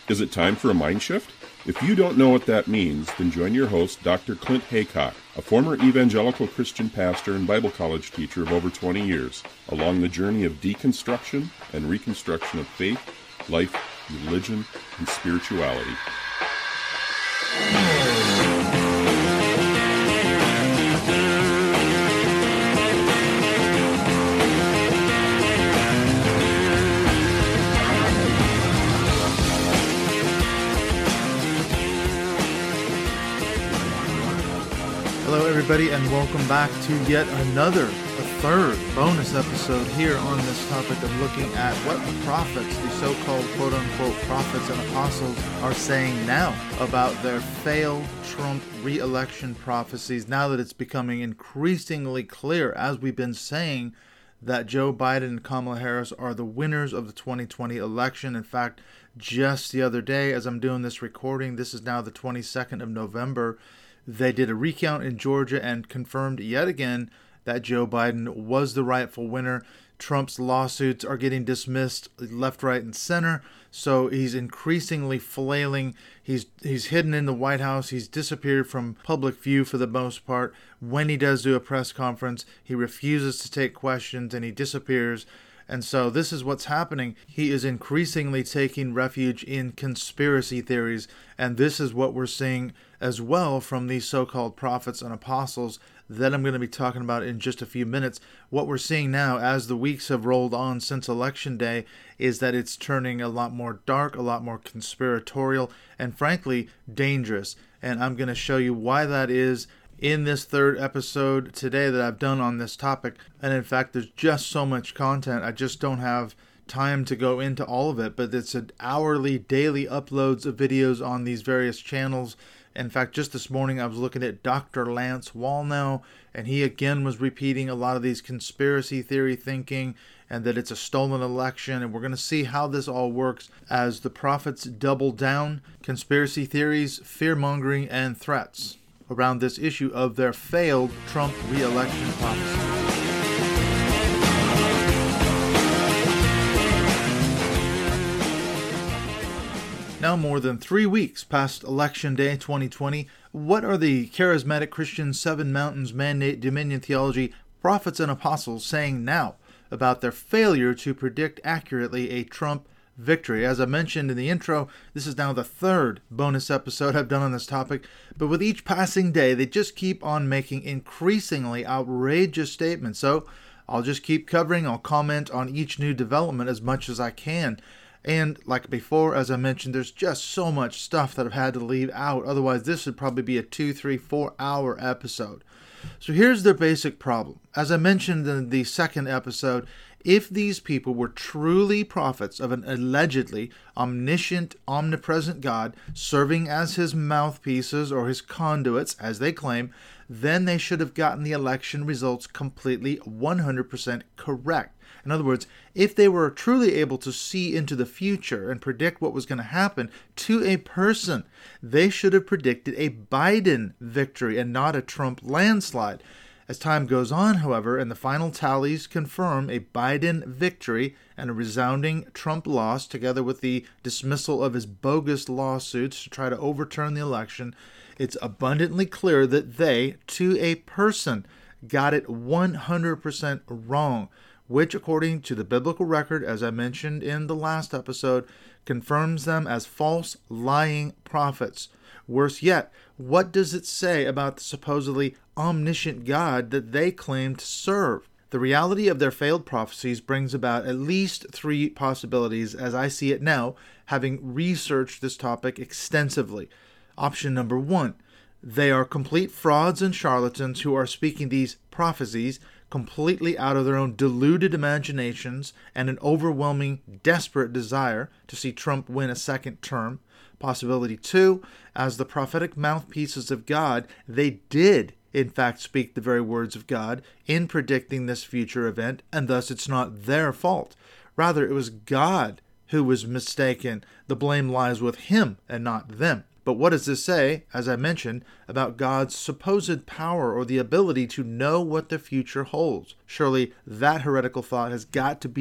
Is it time for a mind shift? If you don't know what that means, then join your host, Dr. Clint Haycock, a former evangelical Christian pastor and Bible college teacher of over 20 years, along the journey of deconstruction and reconstruction of faith, life, religion, and spirituality. Hello everybody, and welcome back to yet another, a third bonus episode here on this topic of looking at what the prophets, the so-called quote-unquote prophets and apostles, are saying now about their failed Trump re-election prophecies, now that it's becoming increasingly clear, as we've been saying, that Joe Biden and Kamala Harris are the winners of the 2020 election. In fact, just the other day, as I'm doing this recording, this is now the 22nd of November, they did a recount in Georgia and confirmed yet again that Joe Biden was the rightful winner. Trump's lawsuits are getting dismissed left, right, and center. So he's increasingly flailing. He's hidden in the White House. He's disappeared from public view for the most part. When he does do a press conference, he refuses to take questions and he disappears. And so this is what's happening. He is increasingly taking refuge in conspiracy theories. And this is what we're seeing as well from these so-called prophets and apostles that I'm going to be talking about in just a few minutes. What we're seeing now as the weeks have rolled on since Election Day is that it's turning a lot more dark, a lot more conspiratorial, and frankly, dangerous. And I'm going to show you why that is in this third episode today that I've done on this topic. And in fact, there's just so much content, I just don't have time to go into all of it, but it's an hourly, daily uploads of videos on these various channels. In fact, just this morning I was looking at Dr. Lance Wallnau, and he again was repeating a lot of these conspiracy theory thinking and that it's a stolen election, and we're going to see how this all works as the prophets double down, conspiracy theories, fear-mongering, and threats around this issue of their failed Trump re-election prophecy. Now more than 3 weeks past Election Day 2020, what are the charismatic Christian Seven Mountains Mandate Dominion Theology prophets and apostles saying now about their failure to predict accurately a Trump victory? As I mentioned in the intro, this is now the third bonus episode I've done on this topic, but with each passing day, they just keep on making increasingly outrageous statements. So I'll just keep covering, I'll comment on each new development as much as I can. And like before, as I mentioned, there's just so much stuff that I've had to leave out. Otherwise, this would probably be a 2, 3, 4 hour episode. So here's their basic problem. As I mentioned in the second episode, if these people were truly prophets of an allegedly omniscient, omnipresent God serving as his mouthpieces or his conduits, as they claim, then they should have gotten the election results completely 100% correct. In other words, if they were truly able to see into the future and predict what was going to happen to a person, they should have predicted a Biden victory and not a Trump landslide. As time goes on, however, and the final tallies confirm a Biden victory and a resounding Trump loss, together with the dismissal of his bogus lawsuits to try to overturn the election, it's abundantly clear that they, to a person, got it 100% wrong, which, according to the biblical record, as I mentioned in the last episode, confirms them as false, lying prophets. Worse yet, what does it say about the supposedly omniscient God that they claim to serve? The reality of their failed prophecies brings about at least 3 possibilities as I see it now, having researched this topic extensively. Option number 1, they are complete frauds and charlatans who are speaking these prophecies completely out of their own deluded imaginations and an overwhelming, desperate desire to see Trump win a second term. Possibility 2, as the prophetic mouthpieces of God, they did in fact speak the very words of God in predicting this future event, and thus it's not their fault. Rather, it was God who was mistaken. The blame lies with him and not them. But what does this say, as I mentioned, about God's supposed power or the ability to know what the future holds? Surely that heretical thought has got to be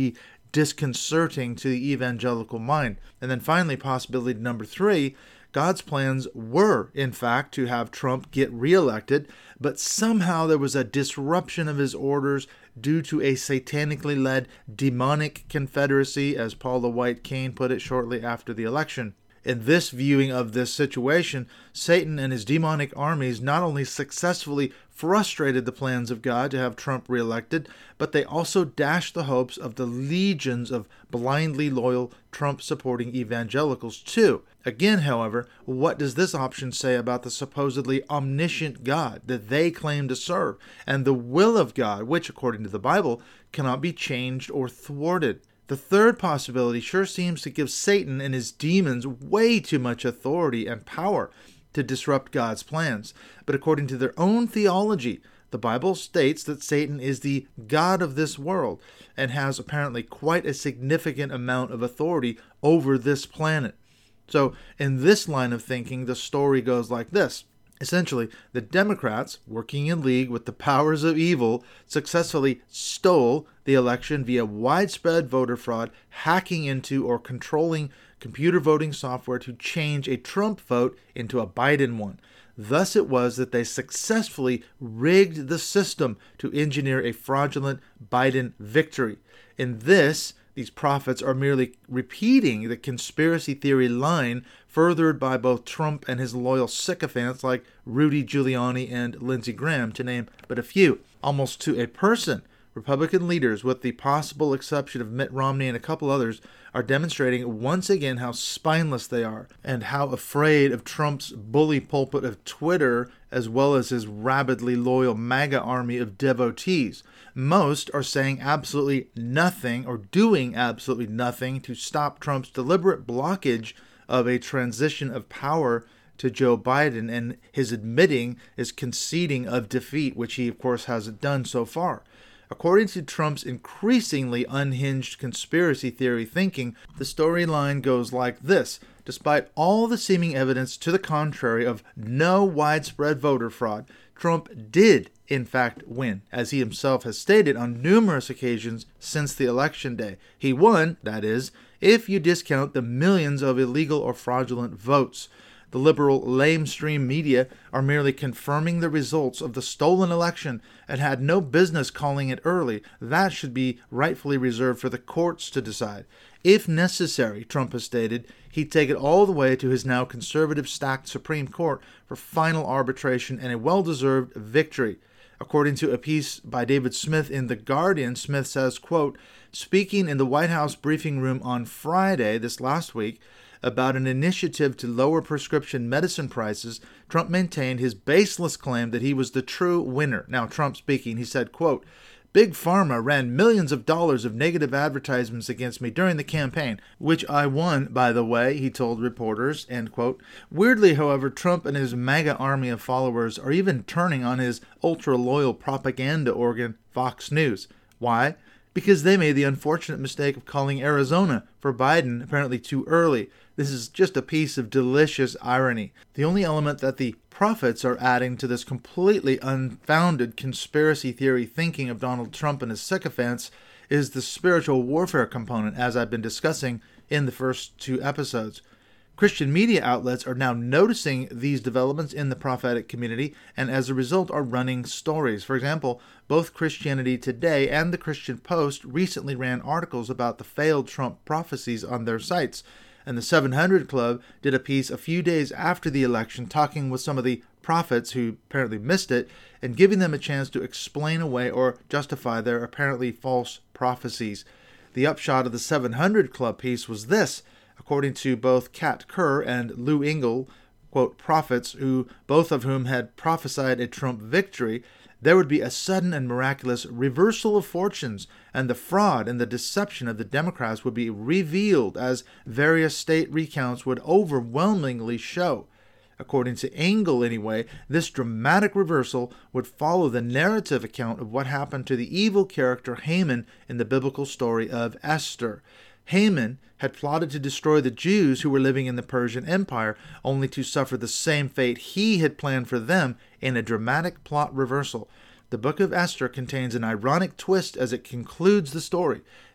disconcerting to the evangelical mind. And then finally, possibility number 3, God's plans were, in fact, to have Trump get reelected, but somehow there was a disruption of his orders due to a satanically led demonic confederacy, as Paula White Cain put it shortly after the election. In this viewing of this situation, Satan and his demonic armies not only successfully frustrated the plans of God to have Trump reelected, but they also dashed the hopes of the legions of blindly loyal Trump-supporting evangelicals too. Again, however, what does this option say about the supposedly omniscient God that they claim to serve, and the will of God, which, according to the Bible, cannot be changed or thwarted? The third possibility sure seems to give Satan and his demons way too much authority and power to disrupt God's plans. But according to their own theology, the Bible states that Satan is the god of this world and has apparently quite a significant amount of authority over this planet. So in this line of thinking, the story goes like this. Essentially, the Democrats, working in league with the powers of evil, successfully stole the election via widespread voter fraud, hacking into or controlling computer voting software to change a Trump vote into a Biden one. Thus it was that they successfully rigged the system to engineer a fraudulent Biden victory. In this, these prophets are merely repeating the conspiracy theory line furthered by both Trump and his loyal sycophants like Rudy Giuliani and Lindsey Graham, to name but a few. Almost to a person, Republican leaders, with the possible exception of Mitt Romney and a couple others, are demonstrating once again how spineless they are and how afraid of Trump's bully pulpit of Twitter as well as his rabidly loyal MAGA army of devotees. Most are saying absolutely nothing or doing absolutely nothing to stop Trump's deliberate blockage of a transition of power to Joe Biden, and his admitting is conceding of defeat, which he of course hasn't done so far. According to Trump's increasingly unhinged conspiracy theory thinking, the storyline goes like this. Despite all the seeming evidence to the contrary of no widespread voter fraud, Trump did, in fact, win, as he himself has stated on numerous occasions since the election day. He won, that is, if you discount the millions of illegal or fraudulent votes. The liberal lamestream media are merely confirming the results of the stolen election and had no business calling it early. That should be rightfully reserved for the courts to decide. If necessary, Trump has stated, he'd take it all the way to his now conservative-stacked Supreme Court for final arbitration and a well-deserved victory. According to a piece by David Smith in The Guardian, Smith says, quote, speaking in the White House briefing room on Friday this last week, about an initiative to lower prescription medicine prices, Trump maintained his baseless claim that he was the true winner. Now, Trump speaking, he said, quote, Big Pharma ran millions of dollars of negative advertisements against me during the campaign, which I won, by the way, he told reporters, end quote. Weirdly, however, Trump and his MAGA army of followers are even turning on his ultra-loyal propaganda organ, Fox News. Why? Because they made the unfortunate mistake of calling Arizona for Biden apparently too early. This is just a piece of delicious irony. The only element that the prophets are adding to this completely unfounded conspiracy theory thinking of Donald Trump and his sycophants is the spiritual warfare component, as I've been discussing in the first 2 episodes. Christian media outlets are now noticing these developments in the prophetic community and as a result are running stories. For example, both Christianity Today and the Christian Post recently ran articles about the failed Trump prophecies on their sites. And the 700 Club did a piece a few days after the election talking with some of the prophets who apparently missed it and giving them a chance to explain away or justify their apparently false prophecies. The upshot of the 700 Club piece was this. According to both Kat Kerr and Lou Engle, quote, prophets, who both of whom had prophesied a Trump victory, there would be a sudden and miraculous reversal of fortunes, and the fraud and the deception of the Democrats would be revealed as various state recounts would overwhelmingly show. According to Engle, anyway, this dramatic reversal would follow the narrative account of what happened to the evil character Haman in the biblical story of Esther. Haman had plotted to destroy the Jews who were living in the Persian Empire, only to suffer the same fate he had planned for them in a dramatic plot reversal. The book of Esther contains an ironic twist as it concludes the story.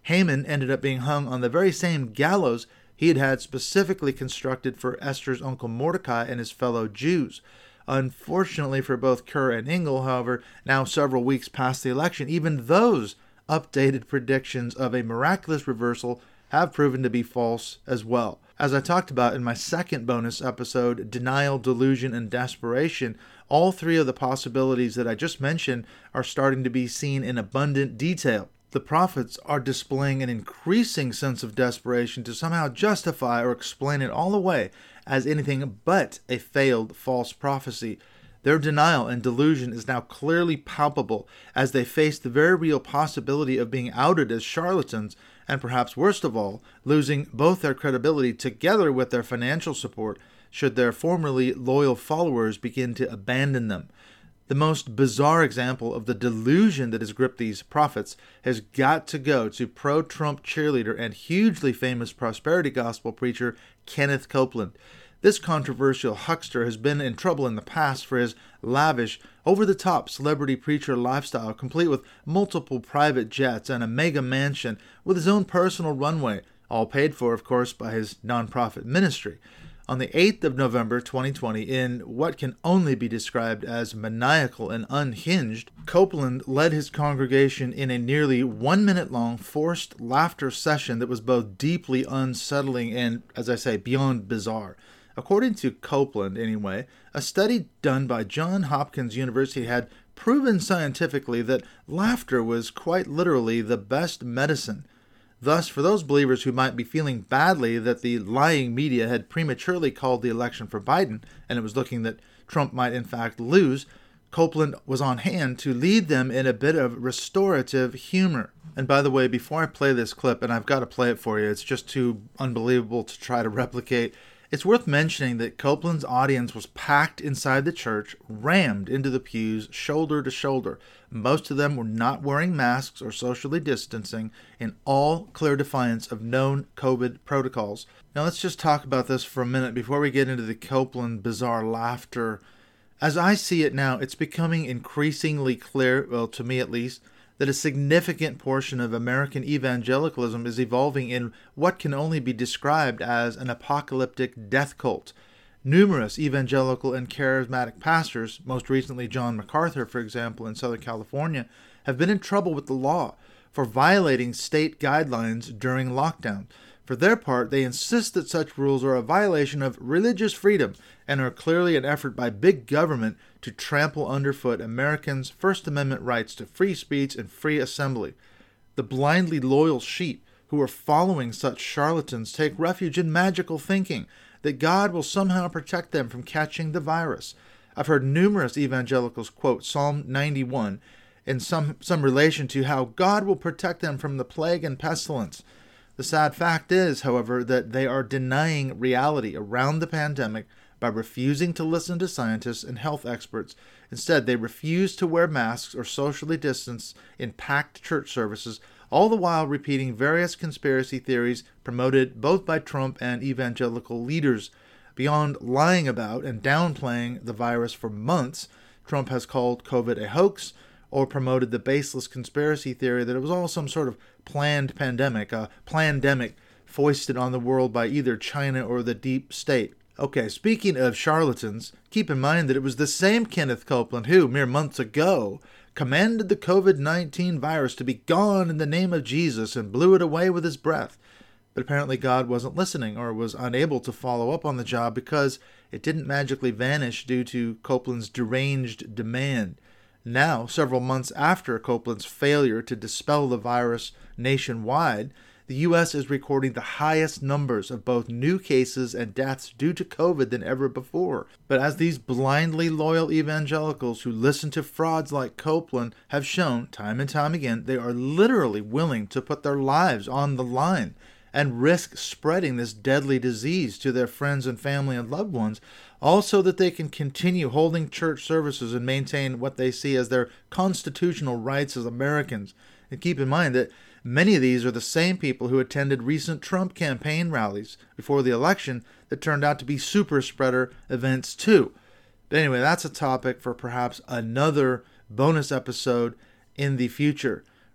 Haman ended up being hung on the very same gallows he had specifically constructed for Esther's uncle Mordecai and his fellow Jews. Unfortunately for both Kerr and Engel, however, now several weeks past the election, even those updated predictions of a miraculous reversal have proven to be false as well. As I talked about in my second bonus episode, Denial, Delusion, and Desperation, all three of the possibilities that I just mentioned are starting to be seen in abundant detail. The prophets are displaying an increasing sense of desperation to somehow justify or explain it all away as anything but a failed false prophecy. Their denial and delusion is now clearly palpable as they face the very real possibility of being outed as charlatans and, perhaps worst of all, losing both their credibility together with their financial support should their formerly loyal followers begin to abandon them. The most bizarre example of the delusion that has gripped these prophets has got to go to pro-Trump cheerleader and hugely famous prosperity gospel preacher Kenneth Copeland. This controversial huckster has been in trouble in the past for his lavish, over-the-top celebrity preacher lifestyle, complete with multiple private jets and a mega mansion with his own personal runway, all paid for, of course, by his nonprofit ministry. On the 8th of November 2020, in what can only be described as maniacal and unhinged, Copeland led his congregation in a nearly 1-minute-long forced laughter session that was both deeply unsettling and, as I say, beyond bizarre. According to Copeland, anyway, a study done by Johns Hopkins University had proven scientifically that laughter was quite literally the best medicine. Thus, for those believers who might be feeling badly that the lying media had prematurely called the election for Biden, and it was looking that Trump might in fact lose, Copeland was on hand to lead them in a bit of restorative humor. And by the way, before I play this clip, and I've got to play it for you, it's just too unbelievable to try to replicate, it's worth mentioning that Copeland's audience was packed inside the church, rammed into the pews, shoulder to shoulder. Most of them were not wearing masks or socially distancing, in all clear defiance of known COVID protocols. Now let's just talk about this for a minute before we get into the Copeland bizarre laughter. As I see it now, it's becoming increasingly clear, well, to me at least, that a significant portion of American evangelicalism is evolving in what can only be described as an apocalyptic death cult. Numerous evangelical and charismatic pastors, most recently John MacArthur, for example, in Southern California, have been in trouble with the law for violating state guidelines during lockdown. For their part, they insist that such rules are a violation of religious freedom and are clearly an effort by big government to trample underfoot Americans' First Amendment rights to free speech and free assembly. The blindly loyal sheep who are following such charlatans take refuge in magical thinking that God will somehow protect them from catching the virus. I've heard numerous evangelicals quote Psalm 91 in some relation to how God will protect them from the plague and pestilence. The sad fact is, however, that they are denying reality around the pandemic by refusing to listen to scientists and health experts. Instead, they refuse to wear masks or socially distance in packed church services, all the while repeating various conspiracy theories promoted both by Trump and evangelical leaders. Beyond lying about and downplaying the virus for months, Trump has called COVID a hoax, or promoted the baseless conspiracy theory that it was all some sort of planned pandemic, a plandemic foisted on the world by either China or the deep state. Okay, speaking of charlatans, keep in mind that it was the same Kenneth Copeland who, mere months ago, commanded the COVID-19 virus to be gone in the name of Jesus and blew it away with his breath. But apparently God wasn't listening or was unable to follow up on the job because it didn't magically vanish due to Copeland's deranged demand. Now, several months after Copeland's failure to dispel the virus nationwide, the U.S. is recording the highest numbers of both new cases and deaths due to COVID than ever before. But as these blindly loyal evangelicals who listen to frauds like Copeland have shown time and time again, they are literally willing to put their lives on the line and risk spreading this deadly disease to their friends and family and loved ones, also that they can continue holding church services and maintain what they see as their constitutional rights as Americans. And keep in mind that many of these are the same people who attended recent Trump campaign rallies before the election that turned out to be super spreader events too. But anyway, that's a topic for perhaps another bonus episode in the future.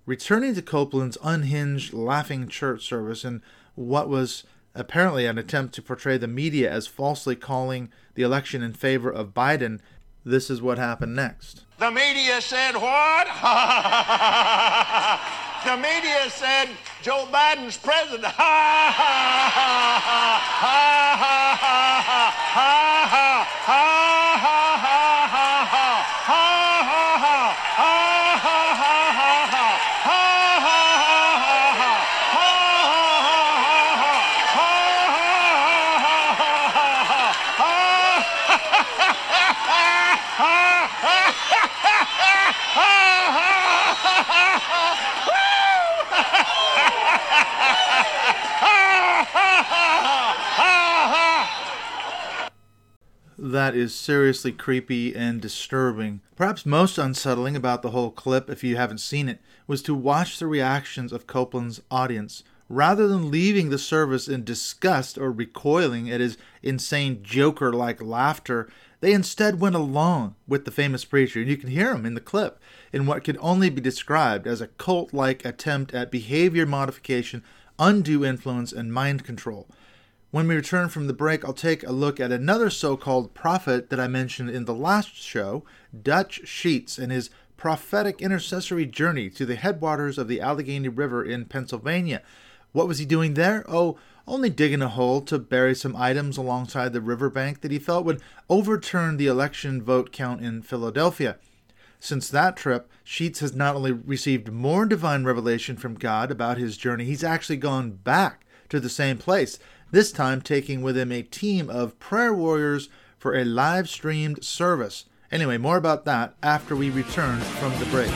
returning to Copeland's unhinged, laughing church service in what was apparently an attempt to portray the media as falsely calling the election in favor of Biden, this is what happened next. The media said what? The media said Joe Biden's president. Ha ha ha ha ha ha ha ha ha ha That is seriously creepy and disturbing. Perhaps most unsettling about the whole clip, if you haven't seen it, was to watch the reactions of Copeland's audience. Rather than leaving the service in disgust or recoiling at his insane Joker-like laughter, they instead went along with the famous preacher, and you can hear him in the clip, in what could only be described as a cult-like attempt at behavior modification, undue influence, and mind control. When we return from the break, I'll take a look at another so-called prophet that I mentioned in the last show, Dutch Sheets, and his prophetic intercessory journey to the headwaters of the Allegheny River in Pennsylvania. What was he doing there? Oh, only digging a hole to bury some items alongside the riverbank that he felt would overturn the election vote count in Philadelphia. Since that trip, Sheets has not only received more divine revelation from God about his journey, he's actually gone back to the same place, this time taking with him a team of prayer warriors for a live-streamed service. Anyway, more about that after we return from the break.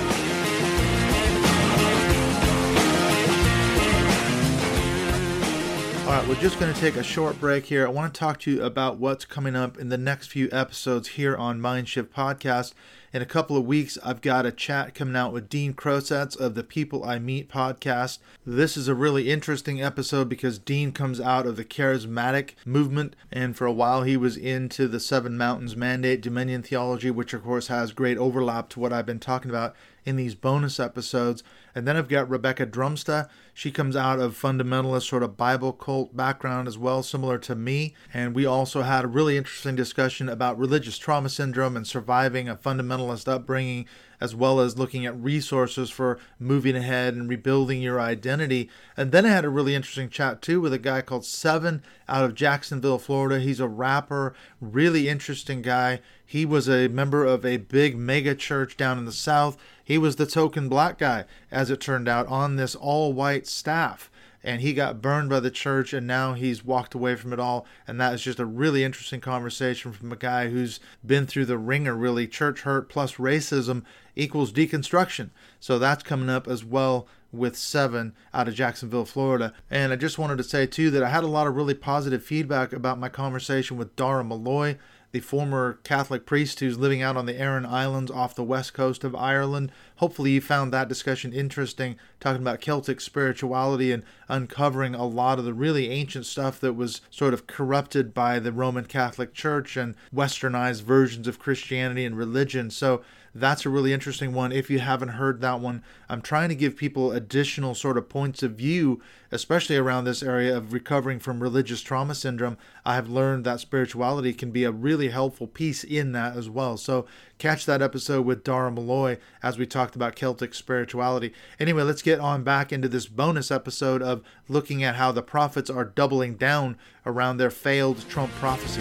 All right, we're just going to take a short break here. I want to talk to you about what's coming up in the next few episodes here on Mindshift Podcast. In a couple of weeks, I've got a chat coming out with Dean Crosets of the People I Meet podcast. This is a really interesting episode because Dean comes out of the charismatic movement, and for a while he was into the Seven Mountains Mandate Dominion theology, which of course has great overlap to what I've been talking about in these bonus episodes. And then I've got Rebecca Drumsta. She comes out of fundamentalist sort of Bible cult background as well, similar to me. And we also had a really interesting discussion about religious trauma syndrome and surviving a fundamentalist upbringing, as well as looking at resources for moving ahead and rebuilding your identity. And then I had a really interesting chat too with a guy called Seven out of Jacksonville, Florida. He's a rapper, really interesting guy. He was a member of a big mega church down in the South. He was the token black guy, as it turned out, on this all-white staff. And he got burned by the church, and now he's walked away from it all. And that is just a really interesting conversation from a guy who's been through the ringer, really. Church hurt plus racism equals deconstruction. So that's coming up as well with Seven out of Jacksonville, Florida. And I just wanted to say, too, that I had a lot of really positive feedback about my conversation with Dara Malloy, the former Catholic priest who's living out on the Aran Islands off the west coast of Ireland. Hopefully you found that discussion interesting, talking about Celtic spirituality and uncovering a lot of the really ancient stuff that was sort of corrupted by the Roman Catholic Church and westernized versions of Christianity and religion. So that's a really interesting one. If you haven't heard that one, I'm trying to give people additional sort of points of view, especially around this area of recovering from religious trauma syndrome. I have learned that spirituality can be a really helpful piece in that as well. So catch that episode with Dara Malloy as we talked about Celtic spirituality. Anyway, let's get on back into this bonus episode of looking at how the prophets are doubling down around their failed Trump prophecy.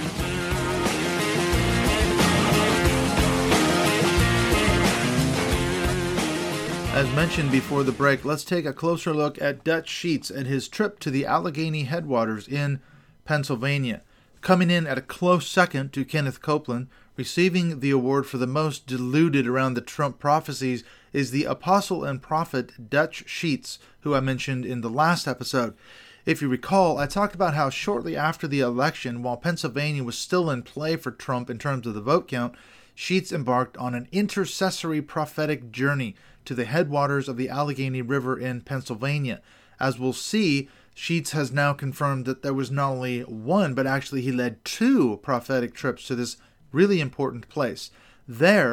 As mentioned before the break, let's take a closer look at Dutch Sheets and his trip to the Allegheny headwaters in Pennsylvania. Coming in at a close second to Kenneth Copeland, receiving the award for the most deluded around the Trump prophecies, is the apostle and prophet Dutch Sheets, who I mentioned in the last episode. If you recall, I talked about how shortly after the election, while Pennsylvania was still in play for Trump in terms of the vote count, Sheets embarked on an intercessory prophetic journey to the headwaters of the Allegheny River in Pennsylvania. As we'll see, Sheets has now confirmed that there was not only one, but actually he led two prophetic trips to this really important place. There,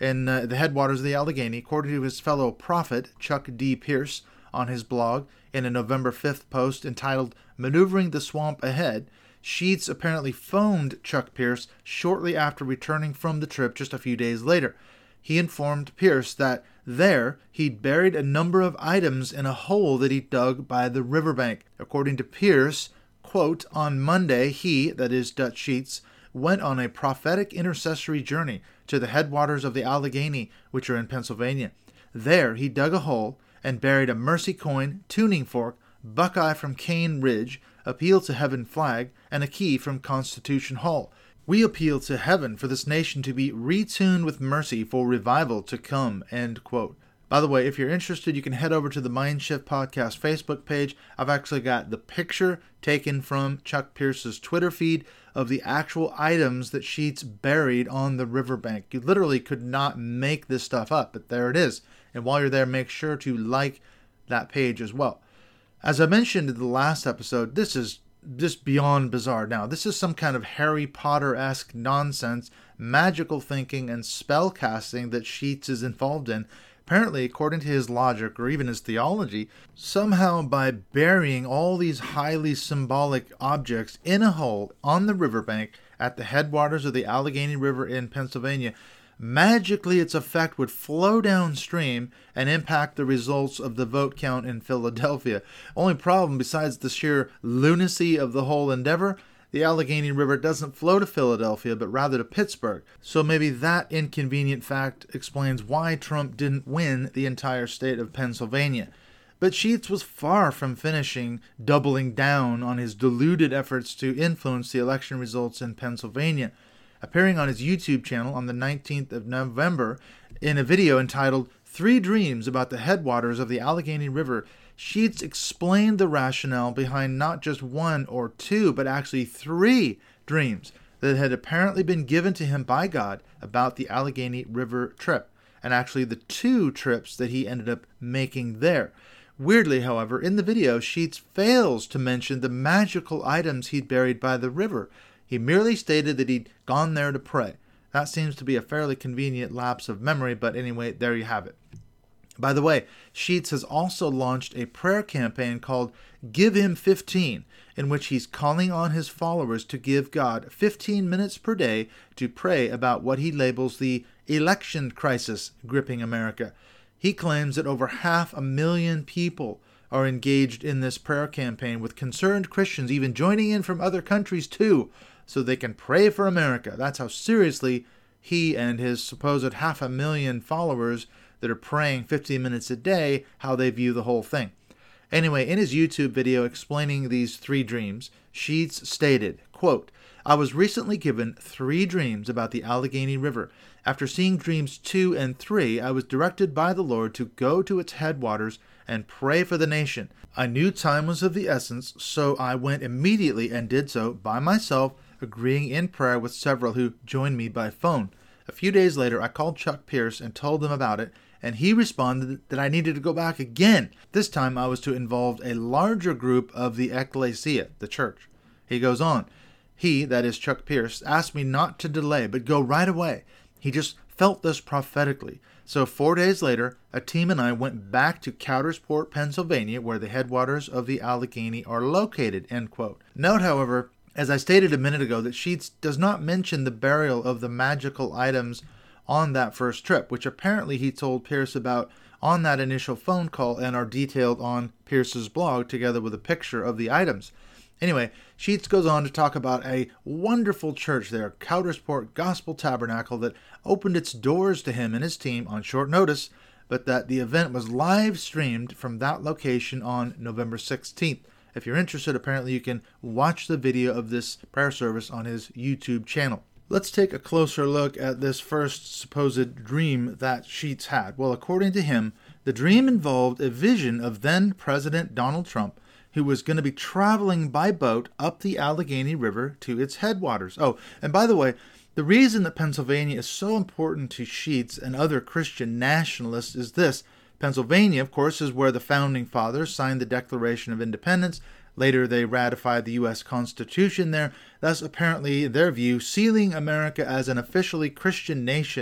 in the headwaters of the Allegheny, according to his fellow prophet, Chuck D. Pierce, on his blog in a November 5th post entitled Maneuvering the Swamp Ahead. Sheets apparently phoned Chuck Pierce shortly after returning from the trip just a few days later. He informed Pierce that there he'd buried a number of items in a hole that he dug by the riverbank. According to Pierce, quote, on Monday he, that is Dutch Sheets, went on a prophetic intercessory journey to the headwaters of the Allegheny, which are in Pennsylvania. There he dug a hole and buried a mercy coin, tuning fork, buckeye from Cane Ridge, appeal to heaven flag, and a key from Constitution Hall. We appeal to heaven for this nation to be retuned with mercy for revival to come, end quote. By the way, if you're interested, you can head over to the Mindshift Podcast Facebook page. I've actually got the picture taken from Chuck Pierce's Twitter feed of the actual items that Sheets buried on the riverbank. You literally could not make this stuff up, but there it is. And while you're there, make sure to like that page as well. As I mentioned in the last episode, this is just beyond bizarre. Now, this is some kind of Harry Potter-esque nonsense, magical thinking, and spell casting that Sheets is involved in. Apparently, according to his logic, or even his theology, somehow by burying all these highly symbolic objects in a hole on the riverbank at the headwaters of the Allegheny River in Pennsylvania, magically its effect would flow downstream and impact the results of the vote count in Philadelphia. Only problem, besides the sheer lunacy of the whole endeavor, the Allegheny River doesn't flow to Philadelphia, but rather to Pittsburgh. So maybe that inconvenient fact explains why Trump didn't win the entire state of Pennsylvania. But Sheets was far from doubling down on his deluded efforts to influence the election results in Pennsylvania. Appearing on his YouTube channel on the 19th of November in a video entitled 3 Dreams About the Headwaters of the Allegheny River, Sheets explained the rationale behind not just 1 or 2, but actually 3 dreams that had apparently been given to him by God about the Allegheny River trip, and actually the 2 trips that he ended up making there. Weirdly, however, in the video, Sheets fails to mention the magical items he'd buried by the river. He merely stated that he'd gone there to pray. That seems to be a fairly convenient lapse of memory, but anyway, there you have it. By the way, Sheets has also launched a prayer campaign called Give Him 15, in which he's calling on his followers to give God 15 minutes per day to pray about what he labels the election crisis gripping America. He claims that over 500,000 people are engaged in this prayer campaign, with concerned Christians even joining in from other countries too, so they can pray for America. That's how seriously he and his supposed 500,000 followers that are praying 15 minutes a day, how they view the whole thing. Anyway, in his YouTube video explaining these 3 dreams, Sheets stated, quote, I was recently given 3 dreams about the Allegheny River. After seeing dreams 2 and 3, I was directed by the Lord to go to its headwaters and pray for the nation. I knew time was of the essence, so I went immediately and did so by myself, agreeing in prayer with several who joined me by phone. A few days later, I called Chuck Pierce and told him about it, and he responded that I needed to go back again. This time I was to involve a larger group of the ecclesia, the church. He goes on. He, that is Chuck Pierce, asked me not to delay, but go right away. He just felt this prophetically. So 4 days later, a team and I went back to Coudersport, Pennsylvania, where the headwaters of the Allegheny are located, end quote. Note, however, as I stated a minute ago, that Sheets does not mention the burial of the magical items on that first trip, which apparently he told Pierce about on that initial phone call and are detailed on Pierce's blog together with a picture of the items. Anyway, Sheets goes on to talk about a wonderful church there, Coudersport Gospel Tabernacle, that opened its doors to him and his team on short notice, but that the event was live streamed from that location on November 16th. If you're interested, apparently you can watch the video of this prayer service on his YouTube channel. Let's take a closer look at this first supposed dream that Sheets had. Well, according to him, the dream involved a vision of then President Donald Trump, who was going to be traveling by boat up the Allegheny River to its headwaters. Oh, and by the way, the reason that Pennsylvania is so important to Sheets and other Christian nationalists is this. Pennsylvania, of course, is where the Founding Fathers signed the Declaration of Independence. Later, they ratified the U.S. Constitution there, thus apparently, in their view, sealing America as an officially Christian nation.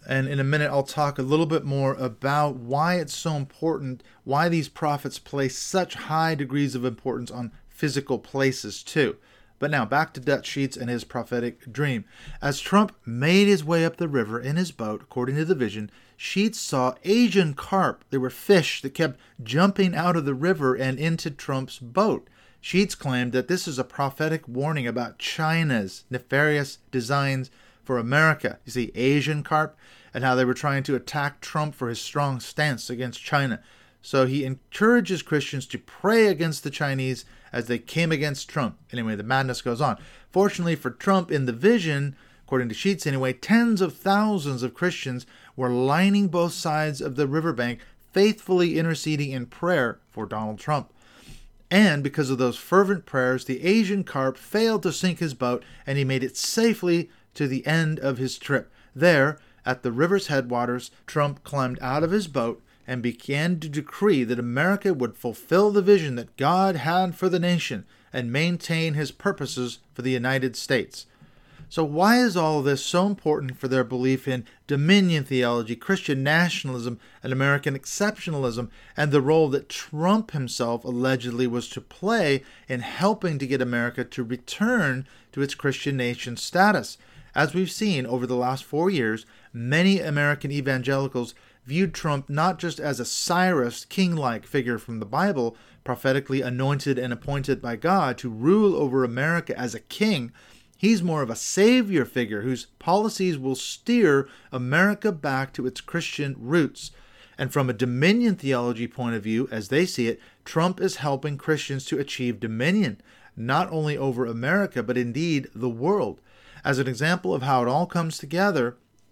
And in a minute, I'll talk a little bit more about why it's so important, why these prophets place such high degrees of importance on physical places too. But now back to Dutch Sheets and his prophetic dream. As Trump made his way up the river in his boat, according to the vision, Sheets saw Asian carp. They were fish that kept jumping out of the river and into Trump's boat. Sheets claimed that this is a prophetic warning about China's nefarious designs for America. You see, Asian carp, and how they were trying to attack Trump for his strong stance against China. So he encourages Christians to pray against the Chinese as they came against Trump. Anyway, the madness goes on. Fortunately for Trump, in the vision, according to Sheets anyway, tens of thousands of Christians were lining both sides of the riverbank, faithfully interceding in prayer for Donald Trump. And because of those fervent prayers, the Asian carp failed to sink his boat, and he made it safely to the end of his trip. There, at the river's headwaters, Trump climbed out of his boat and began to decree that America would fulfill the vision that God had for the nation and maintain his purposes for the United States. So why is all this so important for their belief in dominion theology, Christian nationalism, and American exceptionalism, and the role that Trump himself allegedly was to play in helping to get America to return to its Christian nation status? As we've seen over the last 4 years, many American evangelicals viewed Trump not just as a Cyrus, king-like figure from the Bible, prophetically anointed and appointed by God to rule over America as a king. He's more of a savior figure whose policies will steer America back to its Christian roots. And from a dominion theology point of view, as they see it, Trump is helping Christians to achieve dominion, not only over America, but indeed the world. As an example of how it all comes together,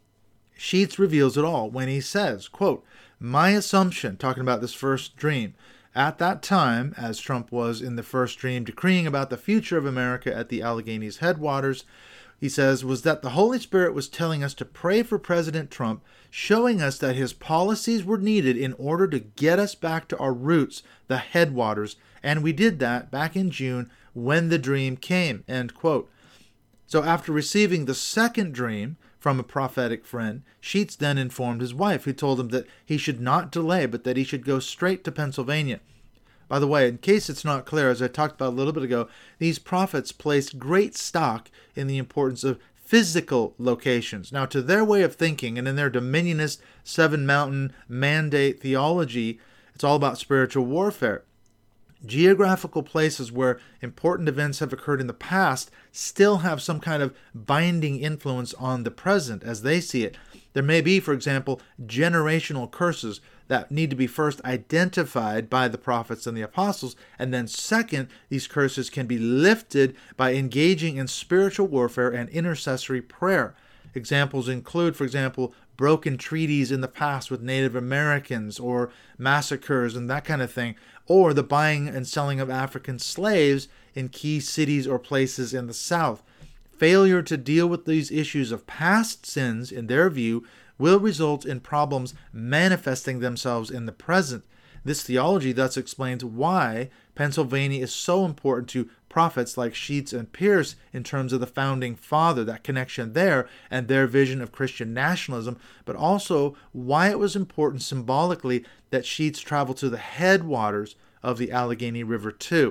Sheets reveals it all when he says, quote, "My assumption," talking about this first dream, "at that time, as Trump was in the first dream decreeing about the future of America at the Alleghenies headwaters," he says, "was that the Holy Spirit was telling us to pray for President Trump, showing us that his policies were needed in order to get us back to our roots, the headwaters, and we did that back in June when the dream came," end quote. So after receiving the second dream from a prophetic friend, Sheets then informed his wife, who told him that he should not delay, but that he should go straight to Pennsylvania. By the way, in case it's not clear, as I talked about a little bit ago, these prophets placed great stock in the importance of physical locations. Now, to their way of thinking and in their dominionist seven-mountain mandate theology, it's all about spiritual warfare. Geographical places where important events have occurred in the past still have some kind of binding influence on the present as they see it. There may be, for example, generational curses that need to be first identified by the prophets and the apostles, and then second, these curses can be lifted by engaging in spiritual warfare and intercessory prayer. Examples include, for example, broken treaties in the past with Native Americans, or massacres and that kind of thing, or the buying and selling of African slaves in key cities or places in the South. Failure to deal with these issues of past sins, in their view, will result in problems manifesting themselves in the present. This theology thus explains why Pennsylvania is so important to prophets like Sheets and Pierce in terms of the founding father, that connection there, and their vision of Christian nationalism, but also why it was important symbolically that Sheets traveled to the headwaters of the Allegheny River too.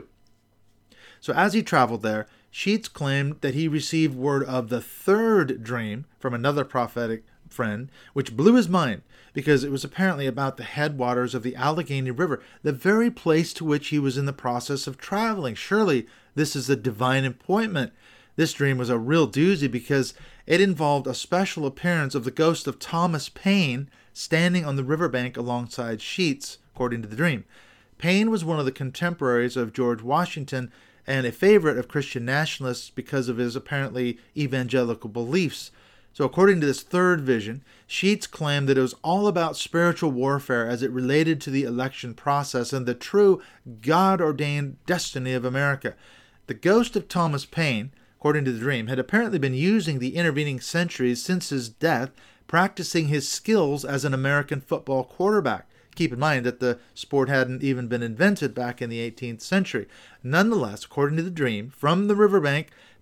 So as he traveled there, Sheets claimed that he received word of the third dream from another prophetic friend, which blew his mind because it was apparently about the headwaters of the Allegheny River, the very place to which he was in the process of traveling. Surely this is a divine appointment. This dream was a real doozy because it involved a special appearance of the ghost of Thomas Paine standing on the riverbank alongside Sheets, according to the dream. Paine was one of the contemporaries of George Washington and a favorite of Christian nationalists because of his apparently evangelical beliefs. So according to this third vision, Sheets claimed that it was all about spiritual warfare as it related to the election process and the true God-ordained destiny of America. The ghost of Thomas Paine, according to the dream, had apparently been using the intervening centuries since his death, practicing his skills as an American football quarterback. Keep in mind that the sport hadn't even been invented back in the 18th century. Nonetheless, according to the dream, from the riverbank,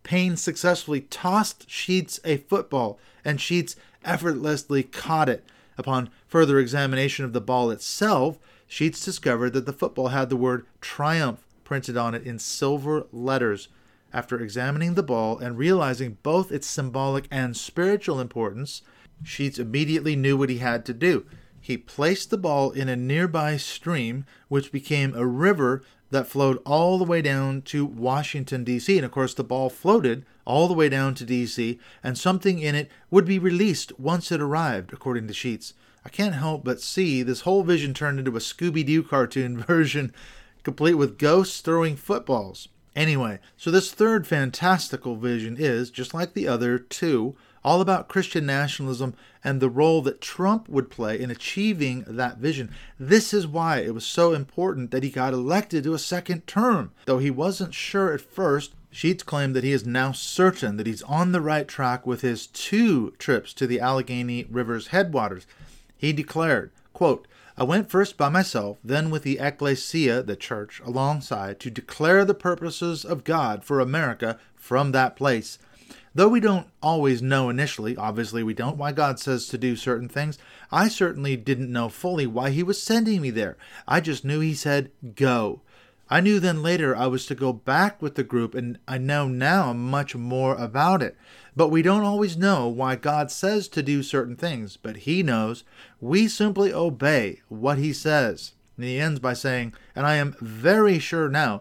Payne successfully tossed Sheets a football, and Sheets effortlessly caught it. Upon further examination of the ball itself, Sheets discovered that the football had the word triumph printed on it in silver letters. After examining the ball and realizing both its symbolic and spiritual importance, Sheets immediately knew what he had to do. He placed the ball in a nearby stream, which became a river that flowed all the way down to Washington, D.C. And of course, the ball floated all the way down to D.C., and something in it would be released once it arrived, according to Sheets. I can't help but see this whole vision turned into a Scooby-Doo cartoon version, complete with ghosts throwing footballs. Anyway, so this third fantastical vision is, just like the other two, all about Christian nationalism and the role that Trump would play in achieving that vision. This is why it was so important that he got elected to a second term. Though he wasn't sure at first, Sheets claimed that he is now certain that he's on the right track with his 2 trips to the Allegheny River's headwaters. He declared, quote, "I went first by myself, then with the ecclesia, the church, alongside, to declare the purposes of God for America from that place. Though we don't always know initially, obviously we don't, why God says to do certain things, I certainly didn't know fully why he was sending me there. I just knew he said, go. I knew then later I was to go back with the group, and I know now much more about it. But we don't always know why God says to do certain things, but he knows. We simply obey what he says." And he ends by saying, "And I am very sure now,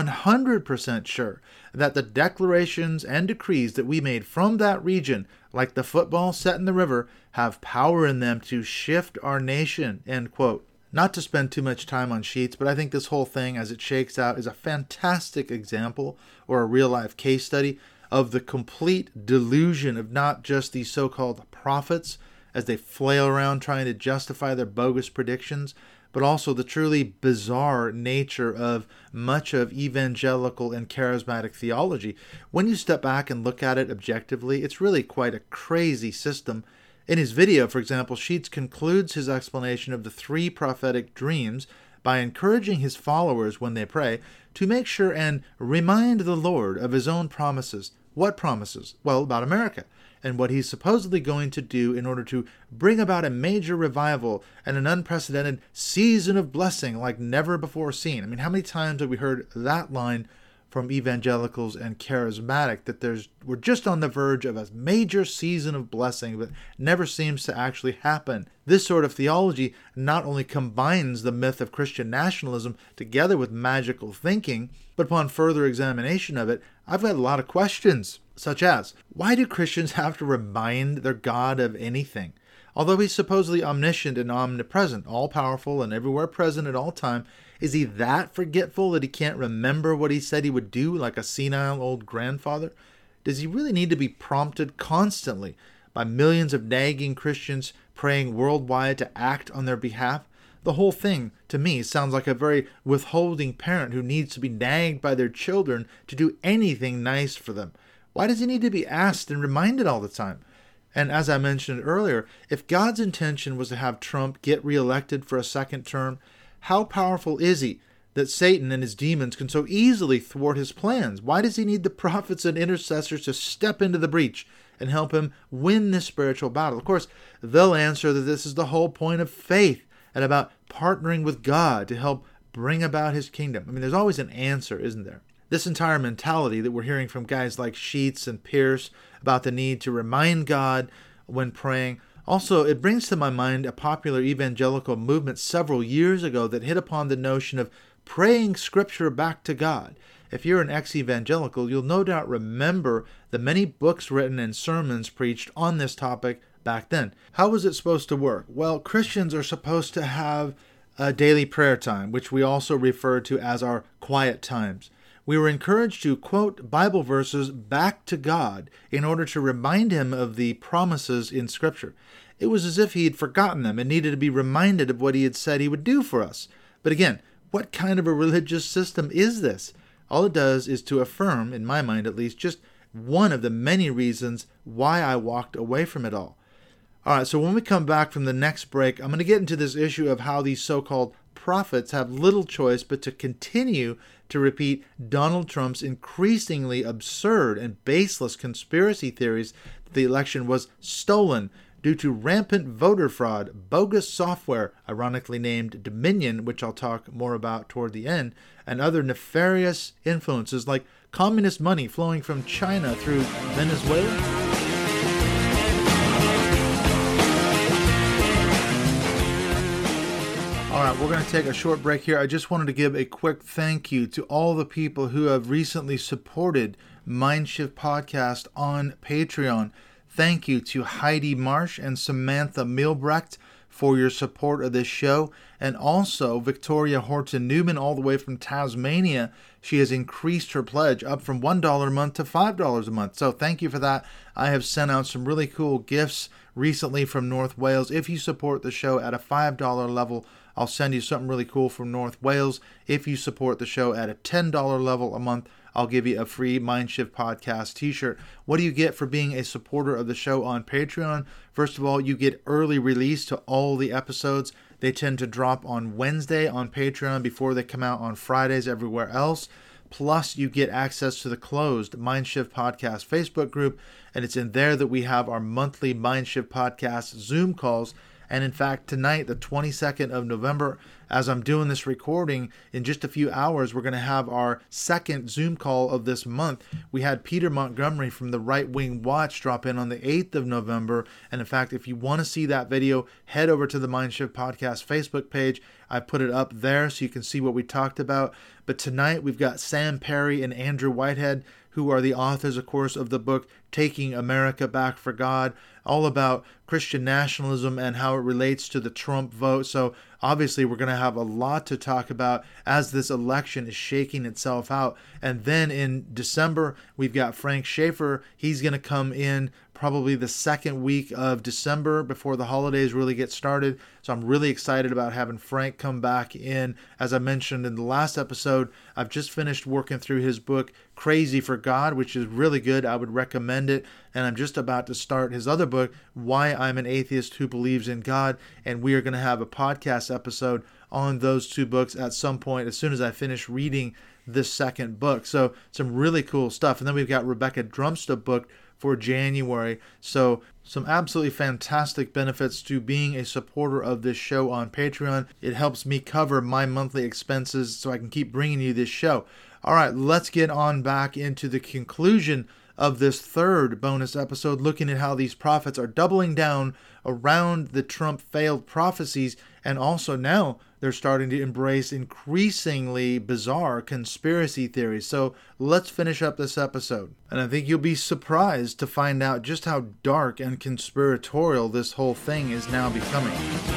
100% sure, that the declarations and decrees that we made from that region, like the football set in the river, have power in them to shift our nation." End quote. Not to spend too much time on Sheets, but I think this whole thing, as it shakes out, is a fantastic example, or a real-life case study, of the complete delusion of not just these so-called prophets, as they flail around trying to justify their bogus predictions, but also the truly bizarre nature of much of evangelical and charismatic theology. When you step back and look at it objectively, it's really quite a crazy system. In his video, for example, Sheets concludes his explanation of the 3 prophetic dreams by encouraging his followers when they pray to make sure and remind the Lord of his own promises. What promises? Well, about America, and what he's supposedly going to do in order to bring about a major revival and an unprecedented season of blessing like never before seen. I mean, how many times have we heard that line from evangelicals and charismatic, that we're just on the verge of a major season of blessing, but never seems to actually happen. This sort of theology not only combines the myth of Christian nationalism together with magical thinking, but upon further examination of it, I've got a lot of questions, such as, why do Christians have to remind their God of anything? Although he's supposedly omniscient and omnipresent, all-powerful and everywhere present at all time, is he that forgetful that he can't remember what he said he would do, like a senile old grandfather? Does he really need to be prompted constantly by millions of nagging Christians praying worldwide to act on their behalf? The whole thing, to me, sounds like a very withholding parent who needs to be nagged by their children to do anything nice for them. Why does he need to be asked and reminded all the time? And as I mentioned earlier, if God's intention was to have Trump get reelected for a second term, how powerful is he that Satan and his demons can so easily thwart his plans? Why does he need the prophets and intercessors to step into the breach and help him win this spiritual battle? Of course, they'll answer that this is the whole point of faith and about partnering with God to help bring about his kingdom. I mean, there's always an answer, isn't there? This entire mentality that we're hearing from guys like Sheets and Pierce about the need to remind God when praying, also, it brings to my mind a popular evangelical movement several years ago that hit upon the notion of praying Scripture back to God. If you're an ex-evangelical, you'll no doubt remember the many books written and sermons preached on this topic back then. How was it supposed to work? Well, Christians are supposed to have a daily prayer time, which we also refer to as our quiet times. We were encouraged to quote Bible verses back to God in order to remind him of the promises in Scripture. It was as if he had forgotten them and needed to be reminded of what he had said he would do for us. But again, what kind of a religious system is this? All it does is to affirm, in my mind at least, just one of the many reasons why I walked away from it all. All right, so when we come back from the next break, I'm going to get into this issue of how these so-called prophets have little choice but to continue to repeat Donald Trump's increasingly absurd and baseless conspiracy theories that the election was stolen due to rampant voter fraud, bogus software, ironically named Dominion, which I'll talk more about toward the end, and other nefarious influences like communist money flowing from China through Venezuela. All right, we're going to take a short break here. I just wanted to give a quick thank you to all the people who have recently supported Mindshift Podcast on Patreon. Thank you to Heidi Marsh and Samantha Milbrecht for your support of this show, and also Victoria Horton Newman all the way from Tasmania. She has increased her pledge up from $1 a month to $5 a month. So thank you for that. I have sent out some really cool gifts recently from North Wales. If you support the show at a $5 level, I'll send you something really cool from North Wales. If you support the show at a $10 level a month, I'll give you a free Mindshift Podcast t-shirt. What do you get for being a supporter of the show on Patreon? First of all, you get early release to all the episodes. They tend to drop on Wednesday on Patreon before they come out on Fridays everywhere else. Plus, you get access to the closed Mindshift Podcast Facebook group, and it's in there that we have our monthly Mindshift Podcast Zoom calls. And in fact, tonight, the 22nd of November, as I'm doing this recording, in just a few hours, we're going to have our second Zoom call of this month. We had Peter Montgomery from the Right Wing Watch drop in on the 8th of November. And in fact, if you want to see that video, head over to the Mindshift Podcast Facebook page. I put it up there so you can see what we talked about. But tonight, we've got Sam Perry and Andrew Whitehead, who are the authors, of course, of the book Taking America Back for God, all about Christian nationalism and how it relates to the Trump vote. So obviously we're going to have a lot to talk about as this election is shaking itself out. And then in December, we've got Frank Schaeffer. He's going to come in probably the second week of December before the holidays really get started. So I'm really excited about having Frank come back in. As I mentioned in the last episode, I've just finished working through his book, Crazy for God, which is really good. I would recommend it. And I'm just about to start his other book, Why I'm an Atheist Who Believes in God. And we are going to have a podcast episode on those two books at some point as soon as I finish reading this second book. So some really cool stuff. And then we've got Rebecca Drumsta book for January. So some absolutely fantastic benefits to being a supporter of this show on Patreon. It helps me cover my monthly expenses so I can keep bringing you this show. All right, let's get on back into the conclusion of this third bonus episode, looking at how these prophets are doubling down around the Trump failed prophecies, and also now they're starting to embrace increasingly bizarre conspiracy theories. So let's finish up this episode. And I think you'll be surprised to find out just how dark and conspiratorial this whole thing is now becoming.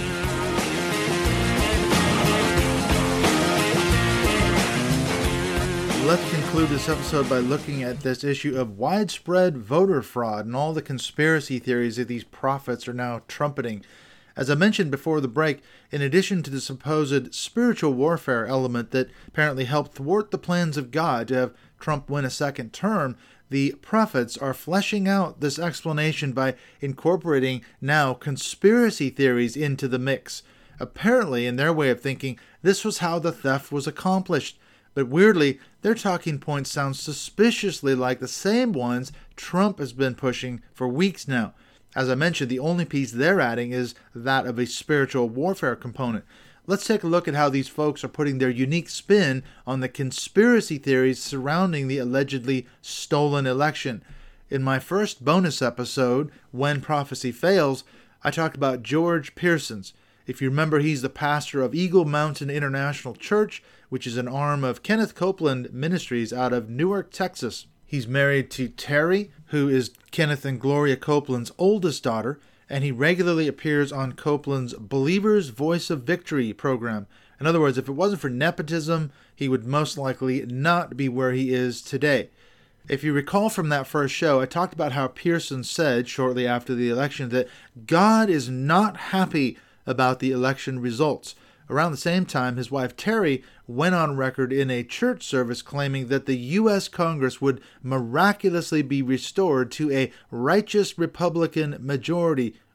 Let's conclude this episode by looking at this issue of widespread voter fraud and all the conspiracy theories that these prophets are now trumpeting. As I mentioned before the break, in addition to the supposed spiritual warfare element that apparently helped thwart the plans of God to have Trump win a second term, the prophets are fleshing out this explanation by incorporating now conspiracy theories into the mix. Apparently, in their way of thinking, this was how the theft was accomplished. But weirdly, their talking points sound suspiciously like the same ones Trump has been pushing for weeks now. As I mentioned, the only piece they're adding is that of a spiritual warfare component. Let's take a look at how these folks are putting their unique spin on the conspiracy theories surrounding the allegedly stolen election. In my first bonus episode, When Prophecy Fails, I talked about George Pearsons. If you remember, he's the pastor of Eagle Mountain International Church, which is an arm of Kenneth Copeland Ministries out of Newark, Texas. He's married to Terry, who is Kenneth and Gloria Copeland's oldest daughter, and he regularly appears on Copeland's Believer's Voice of Victory program. In other words, if it wasn't for nepotism, he would most likely not be where he is today. If you recall from that first show, I talked about how Pearson said shortly after the election that God is not happy about the election results. Around the same time, his wife Terry went on record in a church service claiming that the U.S. Congress would miraculously be restored to a righteous Republican majority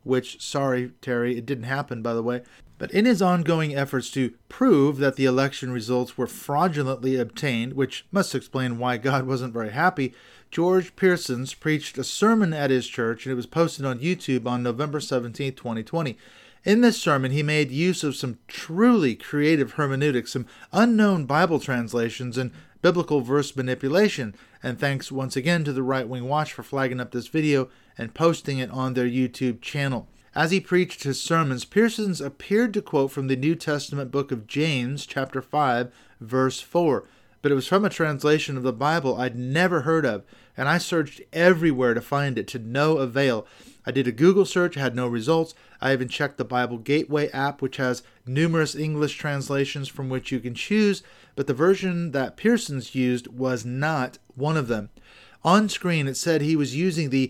which, sorry, Terry, it didn't happen, by the way. But in his ongoing efforts to prove that the election results were fraudulently obtained, which must explain why God wasn't very happy, George Pearsons preached a sermon at his church, and it was posted on YouTube on November 17, 2020. In this sermon, he made use of some truly creative hermeneutics, some unknown Bible translations, and biblical verse manipulation. And thanks once again to the Right Wing Watch for flagging up this video and posting it on their YouTube channel. As he preached his sermons, Pearsons appeared to quote from the New Testament book of James, chapter 5, verse 4. But it was from a translation of the Bible I'd never heard of, and I searched everywhere to find it to no avail. I did a Google search, had no results. I even checked the Bible Gateway app, which has numerous English translations from which you can choose, but the version that Pearsons used was not one of them. On screen, it said he was using the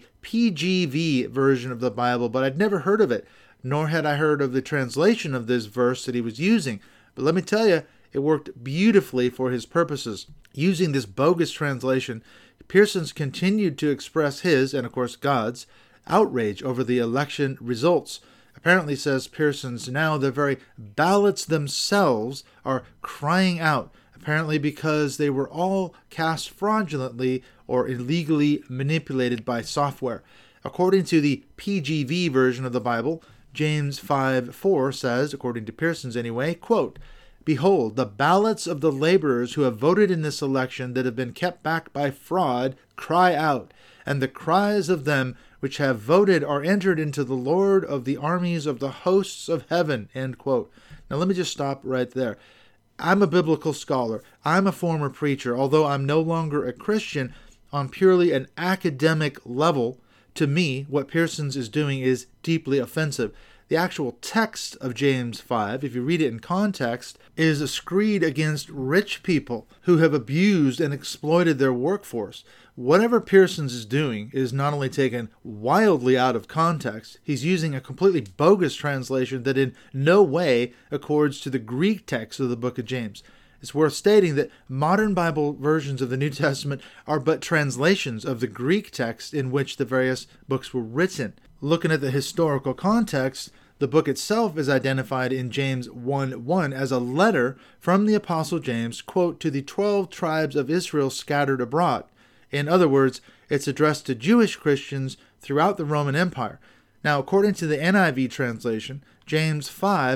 PGV version of the Bible, but I'd never heard of it, nor had I heard of the translation of this verse that he was using. But let me tell you, it worked beautifully for his purposes. Using this bogus translation, Pearsons continued to express his, and of course God's, outrage over the election results. Apparently, says Pearsons, now the very ballots themselves are crying out, apparently because they were all cast fraudulently or illegally manipulated by software. According to the PGV version of the Bible, James 5:4 says, according to Pearsons anyway, quote, "Behold, the ballots of the laborers who have voted in this election that have been kept back by fraud cry out, and the cries of them which have voted are entered into the Lord of the armies of the hosts of heaven," end quote. Now let me just stop right there. I'm a biblical scholar. I'm a former preacher. Although I'm no longer a Christian, on purely an academic level, to me, what Pearsons is doing is deeply offensive. The actual text of James 5, if you read it in context, is a screed against rich people who have abused and exploited their workforce. Whatever Pearsons is doing is not only taken wildly out of context, he's using a completely bogus translation that in no way accords to the Greek text of the book of James. It's worth stating that modern Bible versions of the New Testament are but translations of the Greek text in which the various books were written. Looking at the historical context, the book itself is identified in James 1:1 as a letter from the Apostle James, quote, to the 12 tribes of Israel scattered abroad. In other words, it's addressed to Jewish Christians throughout the Roman Empire. Now, according to the NIV translation, James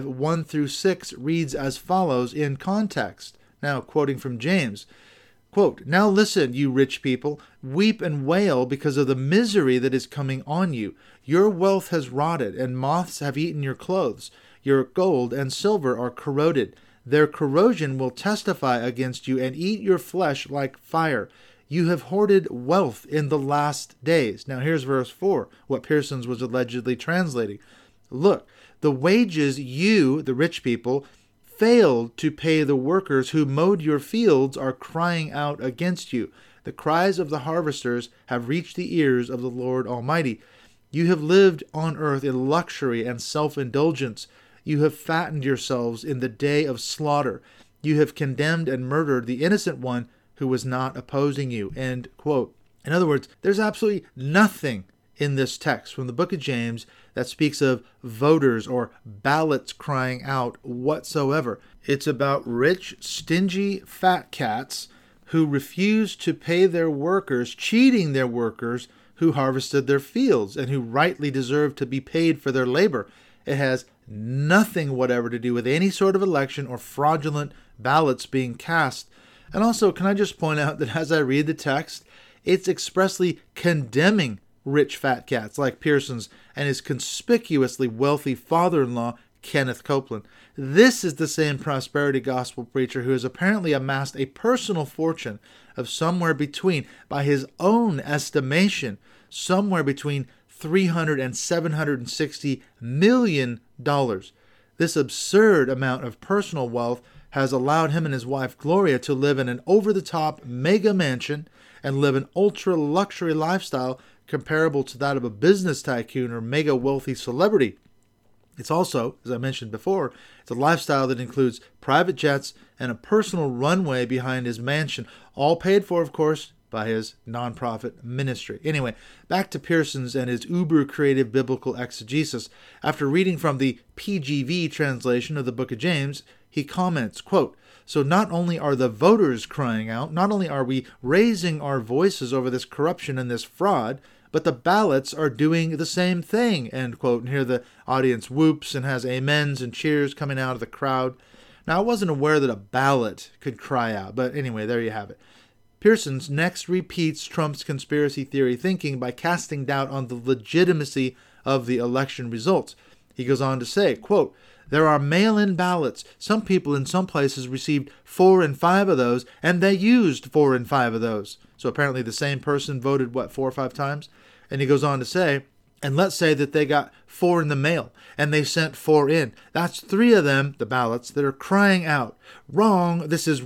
5:1-6 reads as follows in context. Now, quoting from James, quote, "Now listen, you rich people, weep and wail because of the misery that is coming on you. Your wealth has rotted, and moths have eaten your clothes. Your gold and silver are corroded. Their corrosion will testify against you and eat your flesh like fire. You have hoarded wealth in the last days." Now here's verse 4, what Pearsons was allegedly translating. "Look, the wages you, the rich people, failed to pay the workers who mowed your fields are crying out against you. The cries of the harvesters have reached the ears of the Lord Almighty. You have lived on earth in luxury and self-indulgence. You have fattened yourselves in the day of slaughter. You have condemned and murdered the innocent one who was not opposing you," end quote. In other words, there's absolutely nothing in this text from the book of James that speaks of voters or ballots crying out whatsoever. It's about rich, stingy, fat cats who refuse to pay their workers, cheating their workers who harvested their fields and who rightly deserve to be paid for their labor. It has nothing whatever to do with any sort of election or fraudulent ballots being cast. And also, can I just point out that as I read the text, it's expressly condemning rich fat cats like Pearsons and his conspicuously wealthy father-in-law, Kenneth Copeland. This is the same prosperity gospel preacher who has apparently amassed a personal fortune of somewhere between, by his own estimation, somewhere between $300 and $760 million. This absurd amount of personal wealth has allowed him and his wife Gloria to live in an over-the-top mega mansion and live an ultra-luxury lifestyle comparable to that of a business tycoon or mega wealthy celebrity. It's also, as I mentioned before, it's a lifestyle that includes private jets and a personal runway behind his mansion, all paid for, of course, by his nonprofit ministry. Anyway, back to Pearson's and his uber-creative biblical exegesis. After reading from the PGV translation of the book of James, he comments, quote, "So not only are the voters crying out, not only are we raising our voices over this corruption and this fraud, but the ballots are doing the same thing," end quote. And here the audience whoops and has amens and cheers coming out of the crowd. Now, I wasn't aware that a ballot could cry out, but anyway, there you have it. Pearson's next repeats Trump's conspiracy theory thinking by casting doubt on the legitimacy of the election results. He goes on to say, quote, "There are mail-in ballots. Some people in some places received 4 and 5 of those, and they used 4 and 5 of those." So apparently the same person voted, 4 or 5 times? And he goes on to say, and let's say that they got 4 in the mail, and they sent 4 in. That's 3 of them, the ballots, that are crying out, "Wrong, this is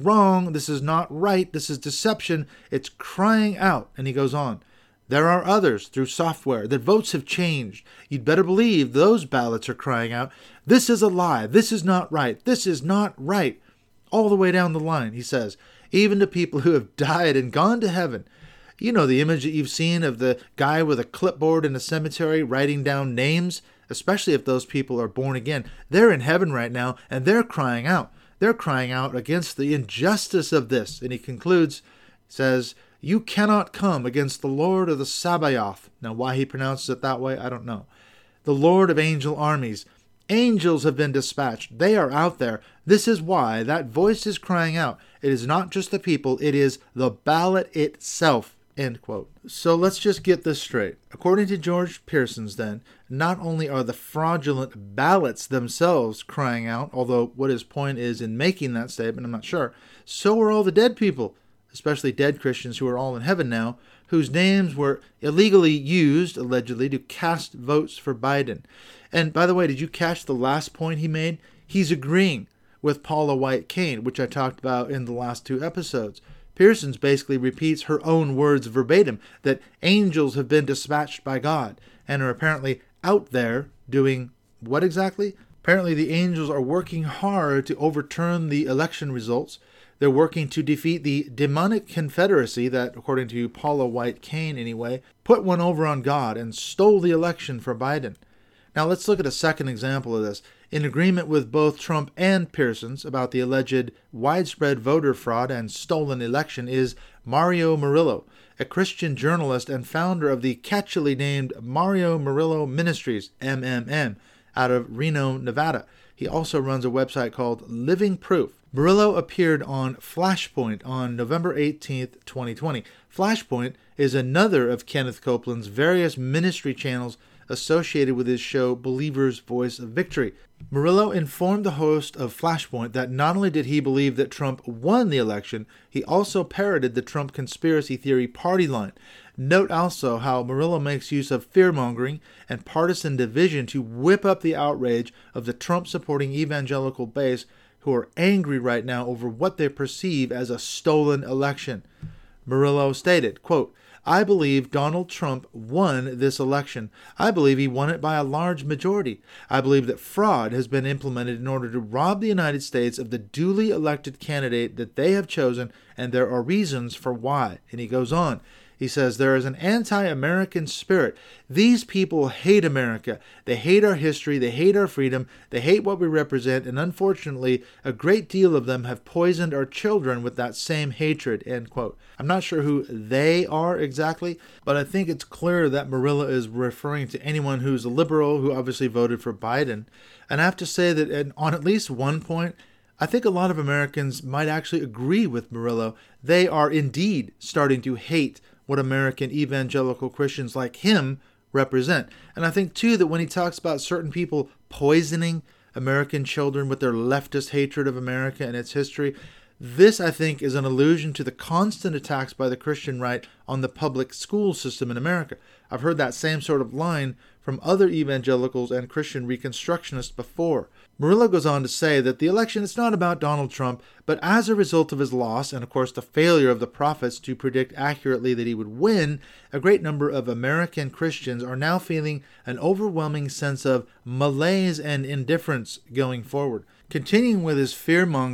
not right, this is deception." It's crying out. And he goes on, "There are others through software that votes have changed. You'd better believe those ballots are crying out, 'This is a lie, this is not right, this is not right.'" All the way down the line, he says, even to people who have died and gone to heaven. You know the image that you've seen of the guy with a clipboard in a cemetery writing down names, especially if those people are born again. They're in heaven right now, and they're crying out. They're crying out against the injustice of this. And he concludes, says, "You cannot come against the Lord of the Sabaoth." Now, why he pronounces it that way, I don't know. "The Lord of angel armies. Angels have been dispatched. They are out there. This is why that voice is crying out. It is not just the people, it is the ballot itself." End quote. So let's just get this straight. According to George Pearson's then, not only are the fraudulent ballots themselves crying out, although what his point is in making that statement, I'm not sure, so are all the dead people, especially dead Christians who are all in heaven now, whose names were illegally used, allegedly, to cast votes for Biden. And by the way, did you catch the last point he made? He's agreeing with Paula White Cain, which I talked about in the last 2 episodes. Pearson's basically repeats her own words verbatim, that angels have been dispatched by God and are apparently out there doing what exactly? Apparently the angels are working hard to overturn the election results. They're working to defeat the demonic confederacy that, according to Paula White Cain anyway, put one over on God and stole the election for Biden. Now let's look at a second example of this. In agreement with both Trump and Pearson's about the alleged widespread voter fraud and stolen election is Mario Murillo, a Christian journalist and founder of the catchily named Mario Murillo Ministries, MMM, out of Reno, Nevada. He also runs a website called Living Proof. Murillo appeared on Flashpoint on November 18th, 2020. Flashpoint is another of Kenneth Copeland's various ministry channels associated with his show Believer's Voice of Victory. Murillo informed the host of Flashpoint that not only did he believe that Trump won the election, he also parroted the Trump conspiracy theory party line. Note also how Murillo makes use of fear-mongering and partisan division to whip up the outrage of the Trump-supporting evangelical base who are angry right now over what they perceive as a stolen election. Murillo stated, quote, "I believe Donald Trump won this election. I believe he won it by a large majority. I believe that fraud has been implemented in order to rob the United States of the duly elected candidate that they have chosen, and there are reasons for why." And he goes on. He says, "There is an anti-American spirit. These people hate America. They hate our history. They hate our freedom. They hate what we represent. And unfortunately, a great deal of them have poisoned our children with that same hatred." End quote. I'm not sure who they are exactly, but I think it's clear that Murillo is referring to anyone who's a liberal who obviously voted for Biden. And I have to say that on at least one point, I think a lot of Americans might actually agree with Murillo. They are indeed starting to hate what American evangelical Christians like him represent. And I think, too, that when he talks about certain people poisoning American children with their leftist hatred of America and its history, this, I think, is an allusion to the constant attacks by the Christian right on the public school system in America. I've heard that same sort of line from other evangelicals and Christian Reconstructionists before. Murillo goes on to say that the election is not about Donald Trump, but as a result of his loss, and of course the failure of the prophets to predict accurately that he would win, a great number of American Christians are now feeling an overwhelming sense of malaise and indifference going forward. Continuing with his fear-mongering,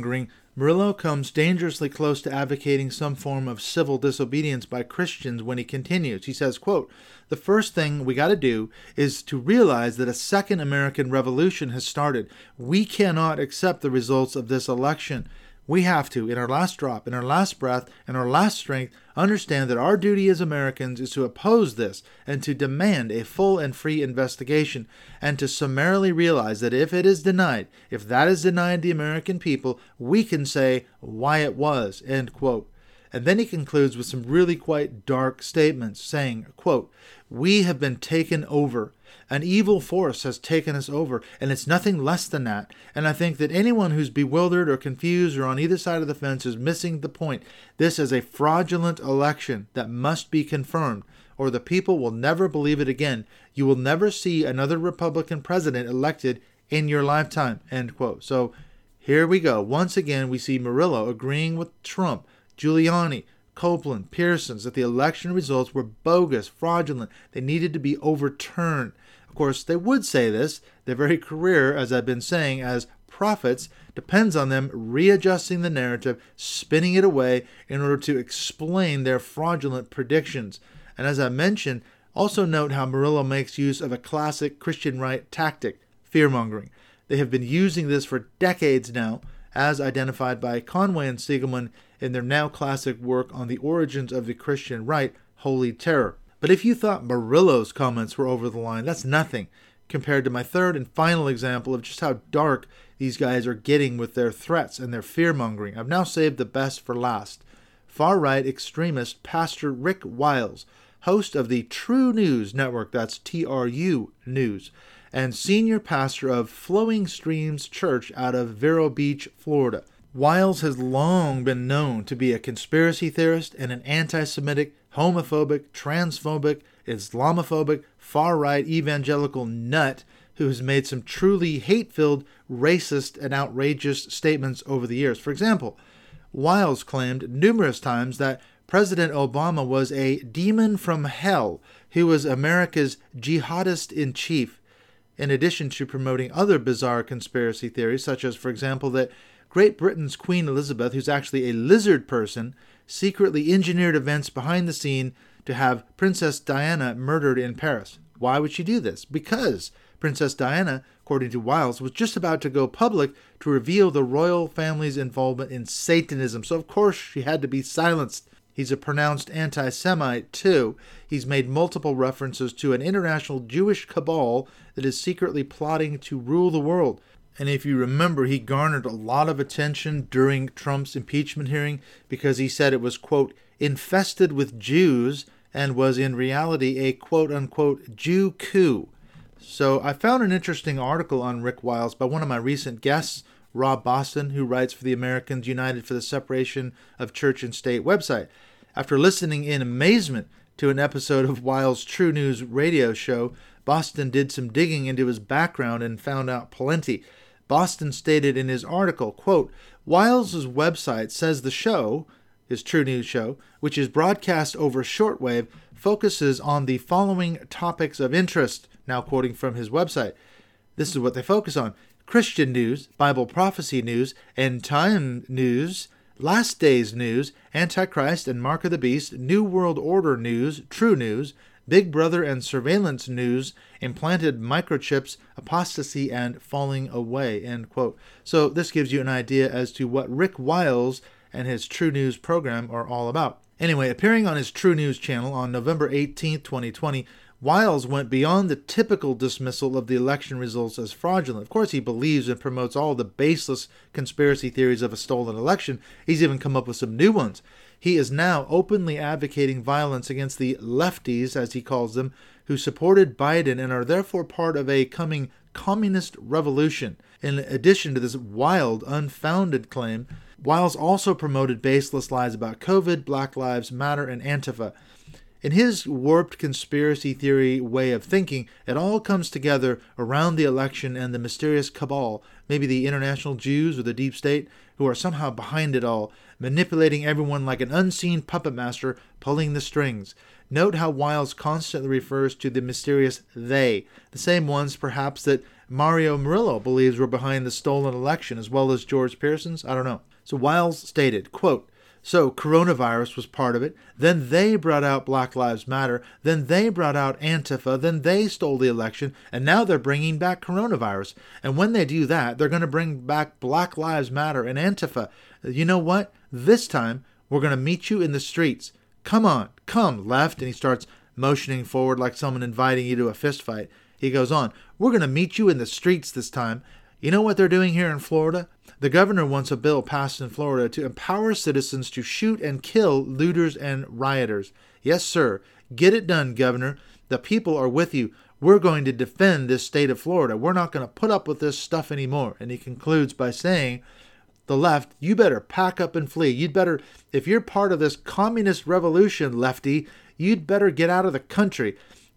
Murillo comes dangerously close to advocating some form of civil disobedience by Christians when he continues. He says, quote, "The first thing we got to do is to realize that a second American Revolution has started. We cannot accept the results of this election. We have to, in our last drop, in our last breath, in our last strength, understand that our duty as Americans is to oppose this and to demand a full and free investigation, and to summarily realize that if it is denied, if that is denied the American people, we can say why it was," end quote. And then he concludes with some really quite dark statements, saying, quote, "We have been taken over. An evil force has taken us over, and it's nothing less than that. And I think that anyone who's bewildered or confused or on either side of the fence is missing the point. This is a fraudulent election that must be confirmed, or the people will never believe it again. You will never see another Republican president elected in your lifetime," end quote. So here we go. Once again, we see Murillo agreeing with Trump, Giuliani, Copeland, Pearsons, that the election results were bogus, fraudulent. They needed to be overturned. Of course, they would say this. Their very career, as I've been saying, as prophets, depends on them readjusting the narrative, spinning it away in order to explain their fraudulent predictions. And as I mentioned, also note how Murillo makes use of a classic Christian right tactic, fear-mongering. They have been using this for decades now, as identified by Conway and Siegelman in their now classic work on the origins of the Christian right, Holy Terror. But if you thought Murillo's comments were over the line, that's nothing compared to my third and final example of just how dark these guys are getting with their threats and their fear-mongering. I've now saved the best for last. Far-right extremist Pastor Rick Wiles, host of the True News Network, that's TRU News, and senior pastor of Flowing Streams Church out of Vero Beach, Florida. Wiles has long been known to be a conspiracy theorist and an anti-Semitic, homophobic, transphobic, Islamophobic, far-right evangelical nut who has made some truly hate-filled, racist, and outrageous statements over the years. For example, Wiles claimed numerous times that President Obama was a demon from hell who was America's jihadist-in-chief, in addition to promoting other bizarre conspiracy theories, such as, for example, that Great Britain's Queen Elizabeth, who's actually a lizard person, secretly engineered events behind the scene to have Princess Diana murdered in Paris. Why would she do this? Because Princess Diana, according to Wiles, was just about to go public to reveal the royal family's involvement in Satanism, so of course she had to be silenced. He's a pronounced anti-Semite, too. He's made multiple references to an international Jewish cabal that is secretly plotting to rule the world. And if you remember, he garnered a lot of attention during Trump's impeachment hearing because he said it was, quote, infested with Jews and was in reality a quote-unquote Jew coup. So I found an interesting article on Rick Wiles by one of my recent guests, Rob Boston, who writes for the Americans United for the Separation of Church and State website. After listening in amazement to an episode of Wiles' True News radio show, Boston did some digging into his background and found out plenty. Boston stated in his article, quote, Wiles' website says the show, his True News show, which is broadcast over shortwave, focuses on the following topics of interest. Now quoting from his website. This is what they focus on: Christian news, Bible prophecy news, end time news, last days news, Antichrist and Mark of the Beast, New World Order news, True News, Big Brother and surveillance news, implanted microchips, apostasy, and falling away, end quote. So this gives you an idea as to what Rick Wiles and his True News program are all about. Anyway, appearing on his True News channel on November 18th, 2020, Wiles went beyond the typical dismissal of the election results as fraudulent. Of course, he believes and promotes all the baseless conspiracy theories of a stolen election. He's even come up with some new ones. He is now openly advocating violence against the lefties, as he calls them, who supported Biden and are therefore part of a coming communist revolution. In addition to this wild, unfounded claim, Wiles also promoted baseless lies about COVID, Black Lives Matter, and Antifa. In his warped conspiracy theory way of thinking, it all comes together around the election and the mysterious cabal, maybe the international Jews or the deep state, who are somehow behind it all, manipulating everyone like an unseen puppet master pulling the strings. Note how Wiles constantly refers to the mysterious they, the same ones perhaps that Mario Murillo believes were behind the stolen election, as well as George Pearson's? I don't know. So Wiles stated, quote, "So coronavirus was part of it. Then they brought out Black Lives Matter. Then they brought out Antifa. Then they stole the election. And now they're bringing back coronavirus. And when they do that, they're going to bring back Black Lives Matter and Antifa. You know what? This time, we're going to meet you in the streets. Come on, come, left." And he starts motioning forward like someone inviting you to a fist fight. He goes on, "We're going to meet you in the streets this time. You know what they're doing here in Florida? The governor wants a bill passed in Florida to empower citizens to shoot and kill looters and rioters. Yes, sir. Get it done, Governor. The people are with you. We're going to defend this state of Florida. We're not going to put up with this stuff anymore." And he concludes by saying, "The left, you better pack up and flee. You'd better, if you're part of this communist revolution, lefty, you'd better get out of the country.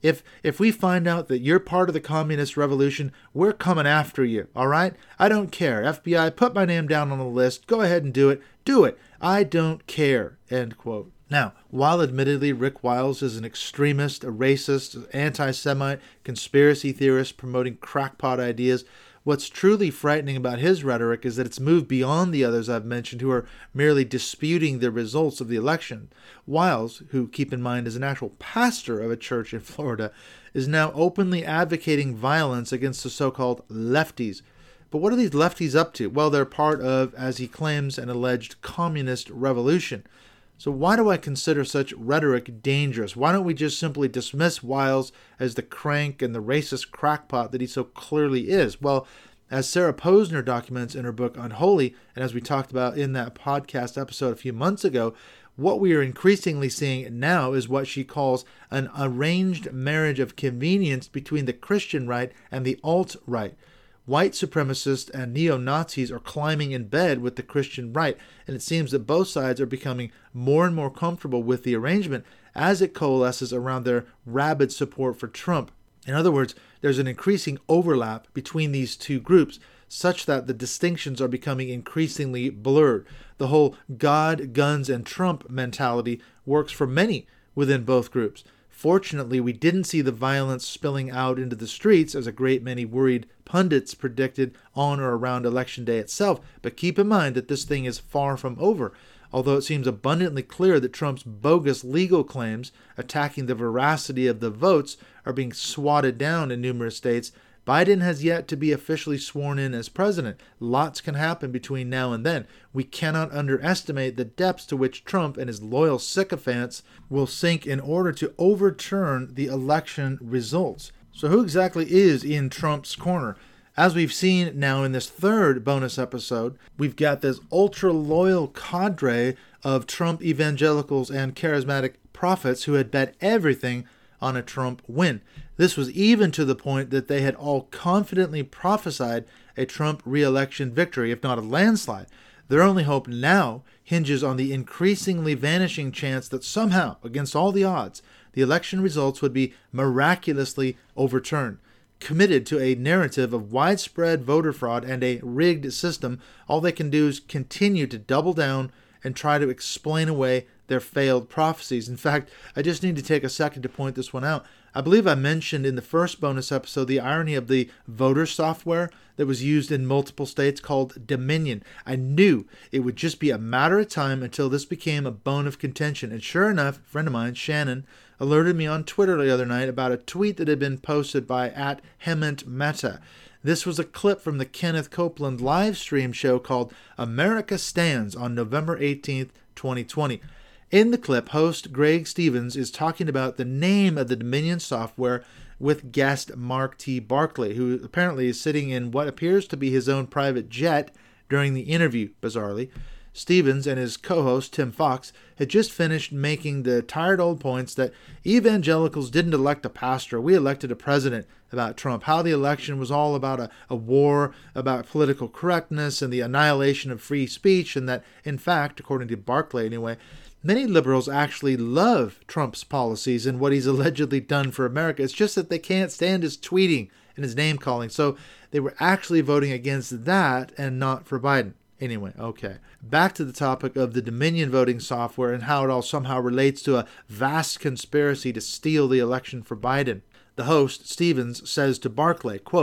If we find out that you're part of the communist revolution, we're coming after you, all right? I don't care. FBI, put my name down on the list. Go ahead and do it. Do it. I don't care," end quote. Now, while admittedly Rick Wiles is an extremist, a racist, anti-Semite, conspiracy theorist promoting crackpot ideas, what's truly frightening about his rhetoric is that it's moved beyond the others I've mentioned who are merely disputing the results of the election. Wiles, who, keep in mind, is an actual pastor of a church in Florida, is now openly advocating violence against the so-called lefties. But what are these lefties up to? Well, they're part of, as he claims, an alleged communist revolution. So why do I consider such rhetoric dangerous? Why don't we just simply dismiss Wiles as the crank and the racist crackpot that he so clearly is? Well, as Sarah Posner documents in her book Unholy, and as we talked about in that podcast episode a few months ago, what we are increasingly seeing now is what she calls an arranged marriage of convenience between the Christian right and the alt-right. White supremacists and neo-Nazis are climbing in bed with the Christian right, and it seems that both sides are becoming more and more comfortable with the arrangement as it coalesces around their rabid support for Trump. In other words, there's an increasing overlap between these two groups, such that the distinctions are becoming increasingly blurred. The whole God, guns, and Trump mentality works for many within both groups. Fortunately, we didn't see the violence spilling out into the streets, as a great many worried pundits predicted on or around Election Day itself. But keep in mind that this thing is far from over. Although it seems abundantly clear that Trump's bogus legal claims attacking the veracity of the votes are being swatted down in numerous states, Biden has yet to be officially sworn in as president. Lots can happen between now and then. We cannot underestimate the depths to which Trump and his loyal sycophants will sink in order to overturn the election results. So who exactly is in Trump's corner? As we've seen now in this third bonus episode, we've got this ultra-loyal cadre of Trump evangelicals and charismatic prophets who had bet everything on a Trump win. This was even to the point that they had all confidently prophesied a Trump re-election victory, if not a landslide. Their only hope now hinges on the increasingly vanishing chance that somehow, against all the odds, the election results would be miraculously overturned. Committed to a narrative of widespread voter fraud and a rigged system, all they can do is continue to double down and try to explain away their failed prophecies. In fact, I just need to take a second to point this one out. I believe I mentioned in the first bonus episode the irony of the voter software that was used in multiple states called Dominion. I knew it would just be a matter of time until this became a bone of contention. And sure enough, a friend of mine, Shannon, alerted me on Twitter the other night about a tweet that had been posted by @HemantMeta. This was a clip from the Kenneth Copeland live stream show called America Stands on November 18th, 2020. In the clip, host Greg Stevens is talking about the name of the Dominion software with guest Mark T. Barkley, who apparently is sitting in what appears to be his own private jet during the interview, bizarrely. Stevens and his co-host Tim Fox had just finished making the tired old points that evangelicals didn't elect a pastor, we elected a president, about Trump, how the election was all about a war, about political correctness and the annihilation of free speech, and that, in fact, according to Barkley anyway, many liberals actually love Trump's policies and what he's allegedly done for America. It's just that they can't stand his tweeting and his name-calling, so they were actually voting against that and not for Biden. Anyway, okay. Back to the topic of the Dominion voting software and how it all somehow relates to a vast conspiracy to steal the election for Biden. The host, Stevens, says to Barkley, quote,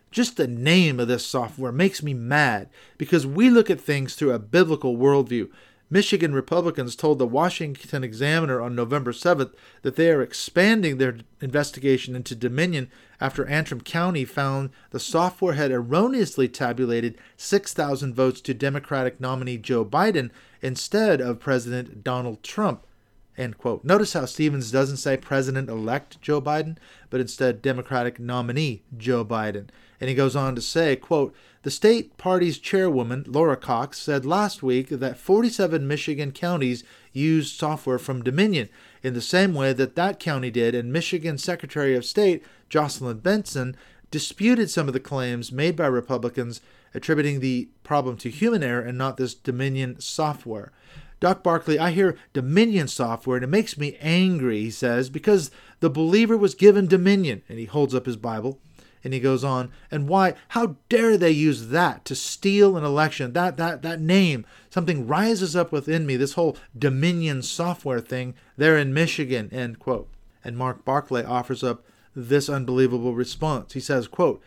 Just the name of this software makes me mad because we look at things through a biblical worldview. Michigan Republicans told the Washington Examiner on November 7th that they are expanding their investigation into Dominion after Antrim County found the software had erroneously tabulated 6,000 votes to Democratic nominee Joe Biden instead of President Donald Trump. End quote. Notice how Stevens doesn't say President-elect Joe Biden, but instead Democratic nominee Joe Biden. And he goes on to say, quote, the state party's chairwoman, Laura Cox, said last week that 47 Michigan counties used software from Dominion in the same way that county did, and Michigan Secretary of State Jocelyn Benson disputed some of the claims made by Republicans attributing the problem to human error and not this Dominion software. Doc Barkley, I hear Dominion software and it makes me angry, he says, because the believer was given dominion. And he holds up his Bible and he goes on, and why, how dare they use that to steal an election? That name, something rises up within me, this whole Dominion software thing there in Michigan, end quote. And Mark Barclay offers up this unbelievable response. He says, quote,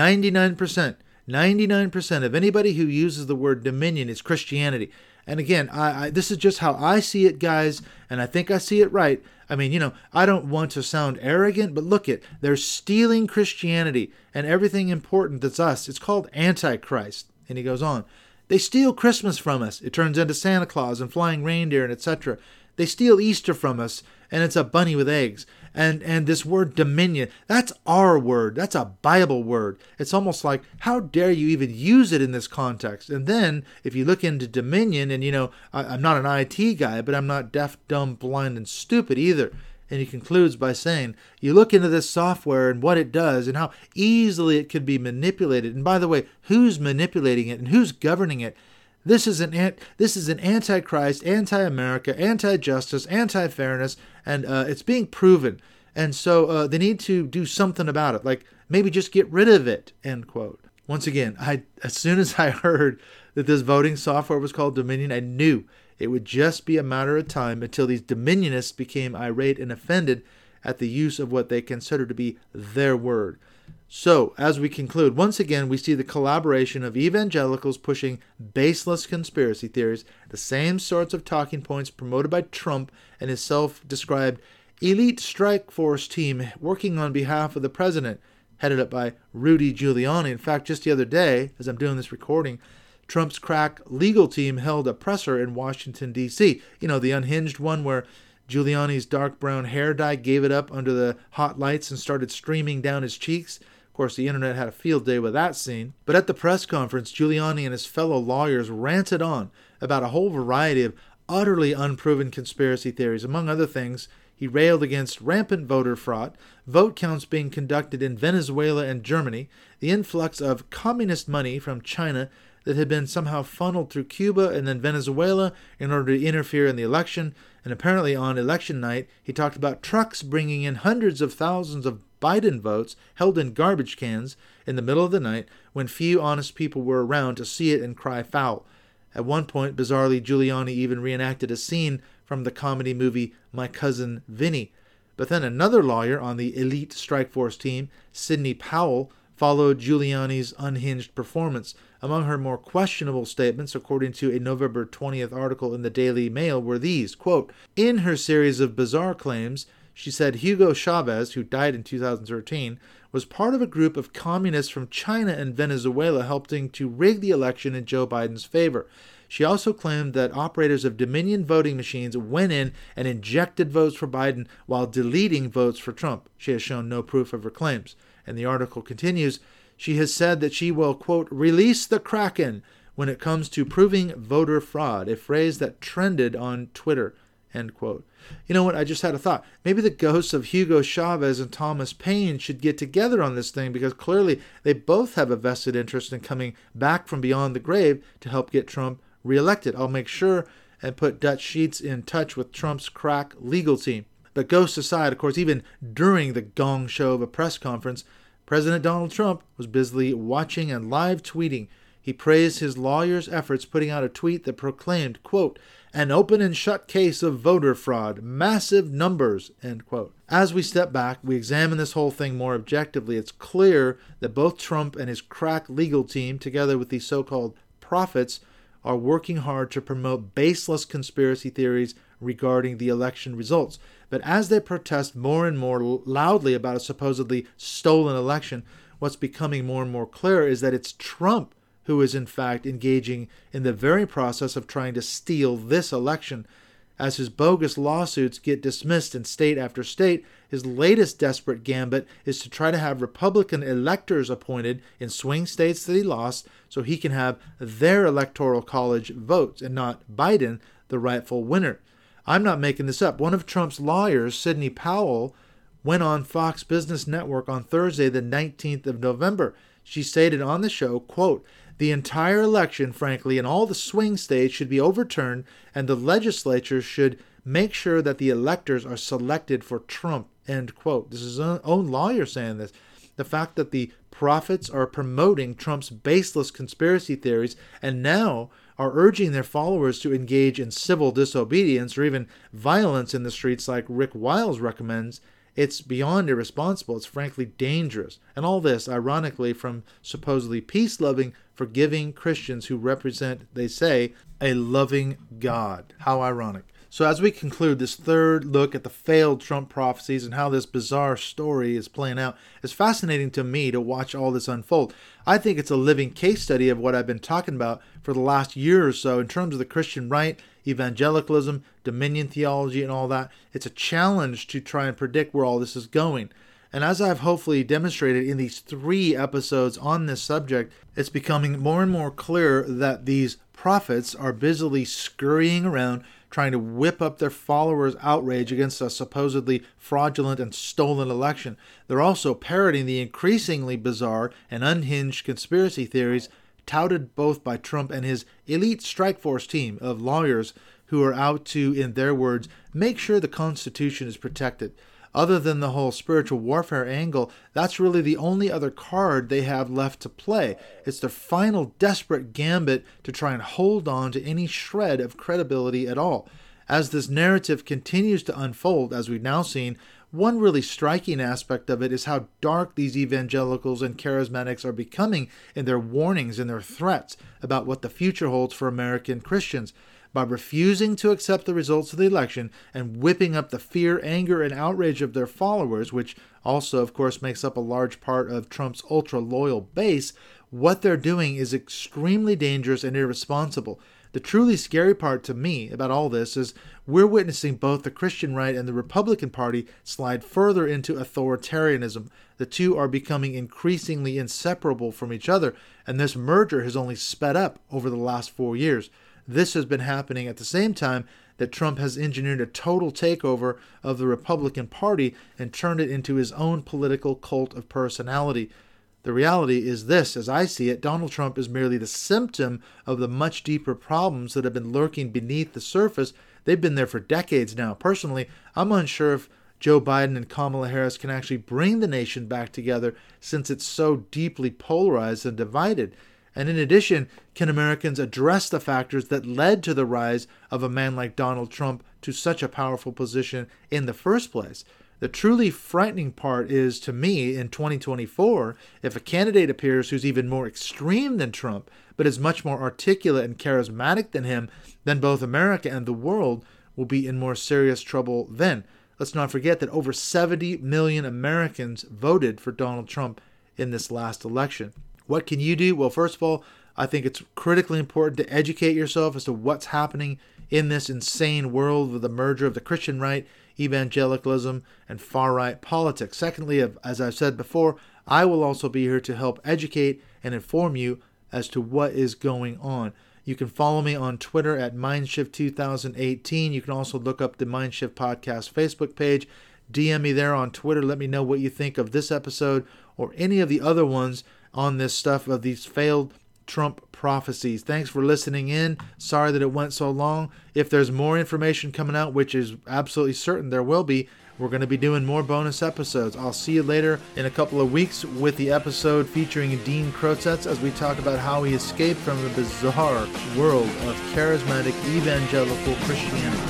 99% of anybody who uses the word Dominion is Christianity. And again, this is just how I see it, guys, and I think I see it right. I mean, I don't want to sound arrogant, but look it, they're stealing Christianity and everything important that's us. It's called Antichrist. And he goes on, they steal Christmas from us. It turns into Santa Claus and flying reindeer and etc. They steal Easter from us, and it's a bunny with eggs. And this word dominion, that's our word. That's a Bible word. It's almost like, how dare you even use it in this context? And then, if you look into dominion, and I'm not an IT guy, but I'm not deaf, dumb, blind, and stupid either. And he concludes by saying, you look into this software and what it does and how easily it can be manipulated. And by the way, who's manipulating it and who's governing it? This is an antichrist, anti-America, anti-justice, anti-fairness, and it's being proven. And so they need to do something about it, like maybe just get rid of it, end quote. Once again, as soon as I heard that this voting software was called Dominion, I knew it would just be a matter of time until these Dominionists became irate and offended at the use of what they consider to be their word. So, as we conclude, once again, we see the collaboration of evangelicals pushing baseless conspiracy theories, the same sorts of talking points promoted by Trump and his self-described elite strike force team working on behalf of the president, headed up by Rudy Giuliani. In fact, just the other day, as I'm doing this recording, Trump's crack legal team held a presser in Washington, D.C. The unhinged one where Giuliani's dark brown hair dye gave it up under the hot lights and started streaming down his cheeks. Of course, the internet had a field day with that scene. But at the press conference, Giuliani and his fellow lawyers ranted on about a whole variety of utterly unproven conspiracy theories. Among other things, he railed against rampant voter fraud, vote counts being conducted in Venezuela and Germany, the influx of communist money from China that had been somehow funneled through Cuba and then Venezuela in order to interfere in the election. And apparently on election night, he talked about trucks bringing in hundreds of thousands of Biden votes held in garbage cans in the middle of the night when few honest people were around to see it and cry foul. At one point, bizarrely, Giuliani even reenacted a scene from the comedy movie My Cousin Vinny. But then another lawyer on the elite strike force team, Sidney Powell, followed Giuliani's unhinged performance. Among her more questionable statements, according to a November 20th article in the Daily Mail, were these, quote, in her series of bizarre claims, she said Hugo Chavez, who died in 2013, was part of a group of communists from China and Venezuela helping to rig the election in Joe Biden's favor. She also claimed that operators of Dominion voting machines went in and injected votes for Biden while deleting votes for Trump. She has shown no proof of her claims. And the article continues, she has said that she will, quote, release the Kraken when it comes to proving voter fraud, a phrase that trended on Twitter, end quote. You know what? I just had a thought. Maybe the ghosts of Hugo Chavez and Thomas Paine should get together on this thing because clearly they both have a vested interest in coming back from beyond the grave to help get Trump reelected. I'll make sure and put Dutch Sheets in touch with Trump's crack legal team. But ghosts aside, of course, even during the gong show of a press conference, President Donald Trump was busily watching and live tweeting. He praised his lawyers' efforts, putting out a tweet that proclaimed, quote, An open and shut case of voter fraud, massive numbers, end quote. As we step back, we examine this whole thing more objectively. It's clear that both Trump and his crack legal team, together with these so-called prophets, are working hard to promote baseless conspiracy theories regarding the election results. But as they protest more and more loudly about a supposedly stolen election, what's becoming more and more clear is that it's Trump who is in fact engaging in the very process of trying to steal this election. As his bogus lawsuits get dismissed in state after state, his latest desperate gambit is to try to have Republican electors appointed in swing states that he lost so he can have their electoral college votes and not Biden, the rightful winner. I'm not making this up. One of Trump's lawyers, Sidney Powell, went on Fox Business Network on Thursday, the 19th of November. She stated on the show, quote, "The entire election, frankly, and all the swing states should be overturned, and the legislature should make sure that the electors are selected for Trump," end quote. This is his own lawyer saying this. The fact that the prophets are promoting Trump's baseless conspiracy theories and now are urging their followers to engage in civil disobedience or even violence in the streets like Rick Wiles recommends, it's beyond irresponsible. It's frankly dangerous. And all this, ironically, from supposedly peace-loving, forgiving Christians who represent, they say, a loving God. How ironic. So as we conclude this third look at the failed Trump prophecies and how this bizarre story is playing out, it's fascinating to me to watch all this unfold. I think it's a living case study of what I've been talking about for the last year or so in terms of the Christian right, evangelicalism, dominion theology, and all that. It's a challenge to try and predict where all this is going. And as I've hopefully demonstrated in these 3 episodes on this subject, it's becoming more and more clear that these prophets are busily scurrying around trying to whip up their followers' outrage against a supposedly fraudulent and stolen election. They're also parroting the increasingly bizarre and unhinged conspiracy theories touted both by Trump and his elite strike force team of lawyers who are out to, in their words, make sure the Constitution is protected. Other than the whole spiritual warfare angle, that's really the only other card they have left to play. It's their final desperate gambit to try and hold on to any shred of credibility at all. As this narrative continues to unfold, as we've now seen, one really striking aspect of it is how dark these evangelicals and charismatics are becoming in their warnings and their threats about what the future holds for American Christians. By refusing to accept the results of the election and whipping up the fear, anger, and outrage of their followers, which also, of course, makes up a large part of Trump's ultra-loyal base, what they're doing is extremely dangerous and irresponsible. The truly scary part to me about all this is we're witnessing both the Christian right and the Republican Party slide further into authoritarianism. The two are becoming increasingly inseparable from each other, and this merger has only sped up over the last 4 years. This has been happening at the same time that Trump has engineered a total takeover of the Republican Party and turned it into his own political cult of personality. The reality is this, as I see it, Donald Trump is merely the symptom of the much deeper problems that have been lurking beneath the surface. They've been there for decades now. Personally, I'm unsure if Joe Biden and Kamala Harris can actually bring the nation back together since it's so deeply polarized and divided. And in addition, can Americans address the factors that led to the rise of a man like Donald Trump to such a powerful position in the first place? The truly frightening part is, to me, in 2024, if a candidate appears who's even more extreme than Trump, but is much more articulate and charismatic than him, then both America and the world will be in more serious trouble then. Let's not forget that over 70 million Americans voted for Donald Trump in this last election. What can you do? Well, first of all, I think it's critically important to educate yourself as to what's happening in this insane world with the merger of the Christian right, evangelicalism, and far-right politics. Secondly, as I've said before, I will also be here to help educate and inform you as to what is going on. You can follow me on Twitter at Mindshift2018. You can also look up the Mindshift Podcast Facebook page. DM me there on Twitter. Let me know what you think of this episode or any of the other ones on this stuff of these failed Trump prophecies. Thanks for listening in. Sorry that it went so long. If there's more information coming out, which is absolutely certain there will be, We're going to be doing more bonus episodes. I'll see you later in a couple of weeks with the episode featuring Dean Krotzetz as we talk about how he escaped from the bizarre world of charismatic evangelical Christianity.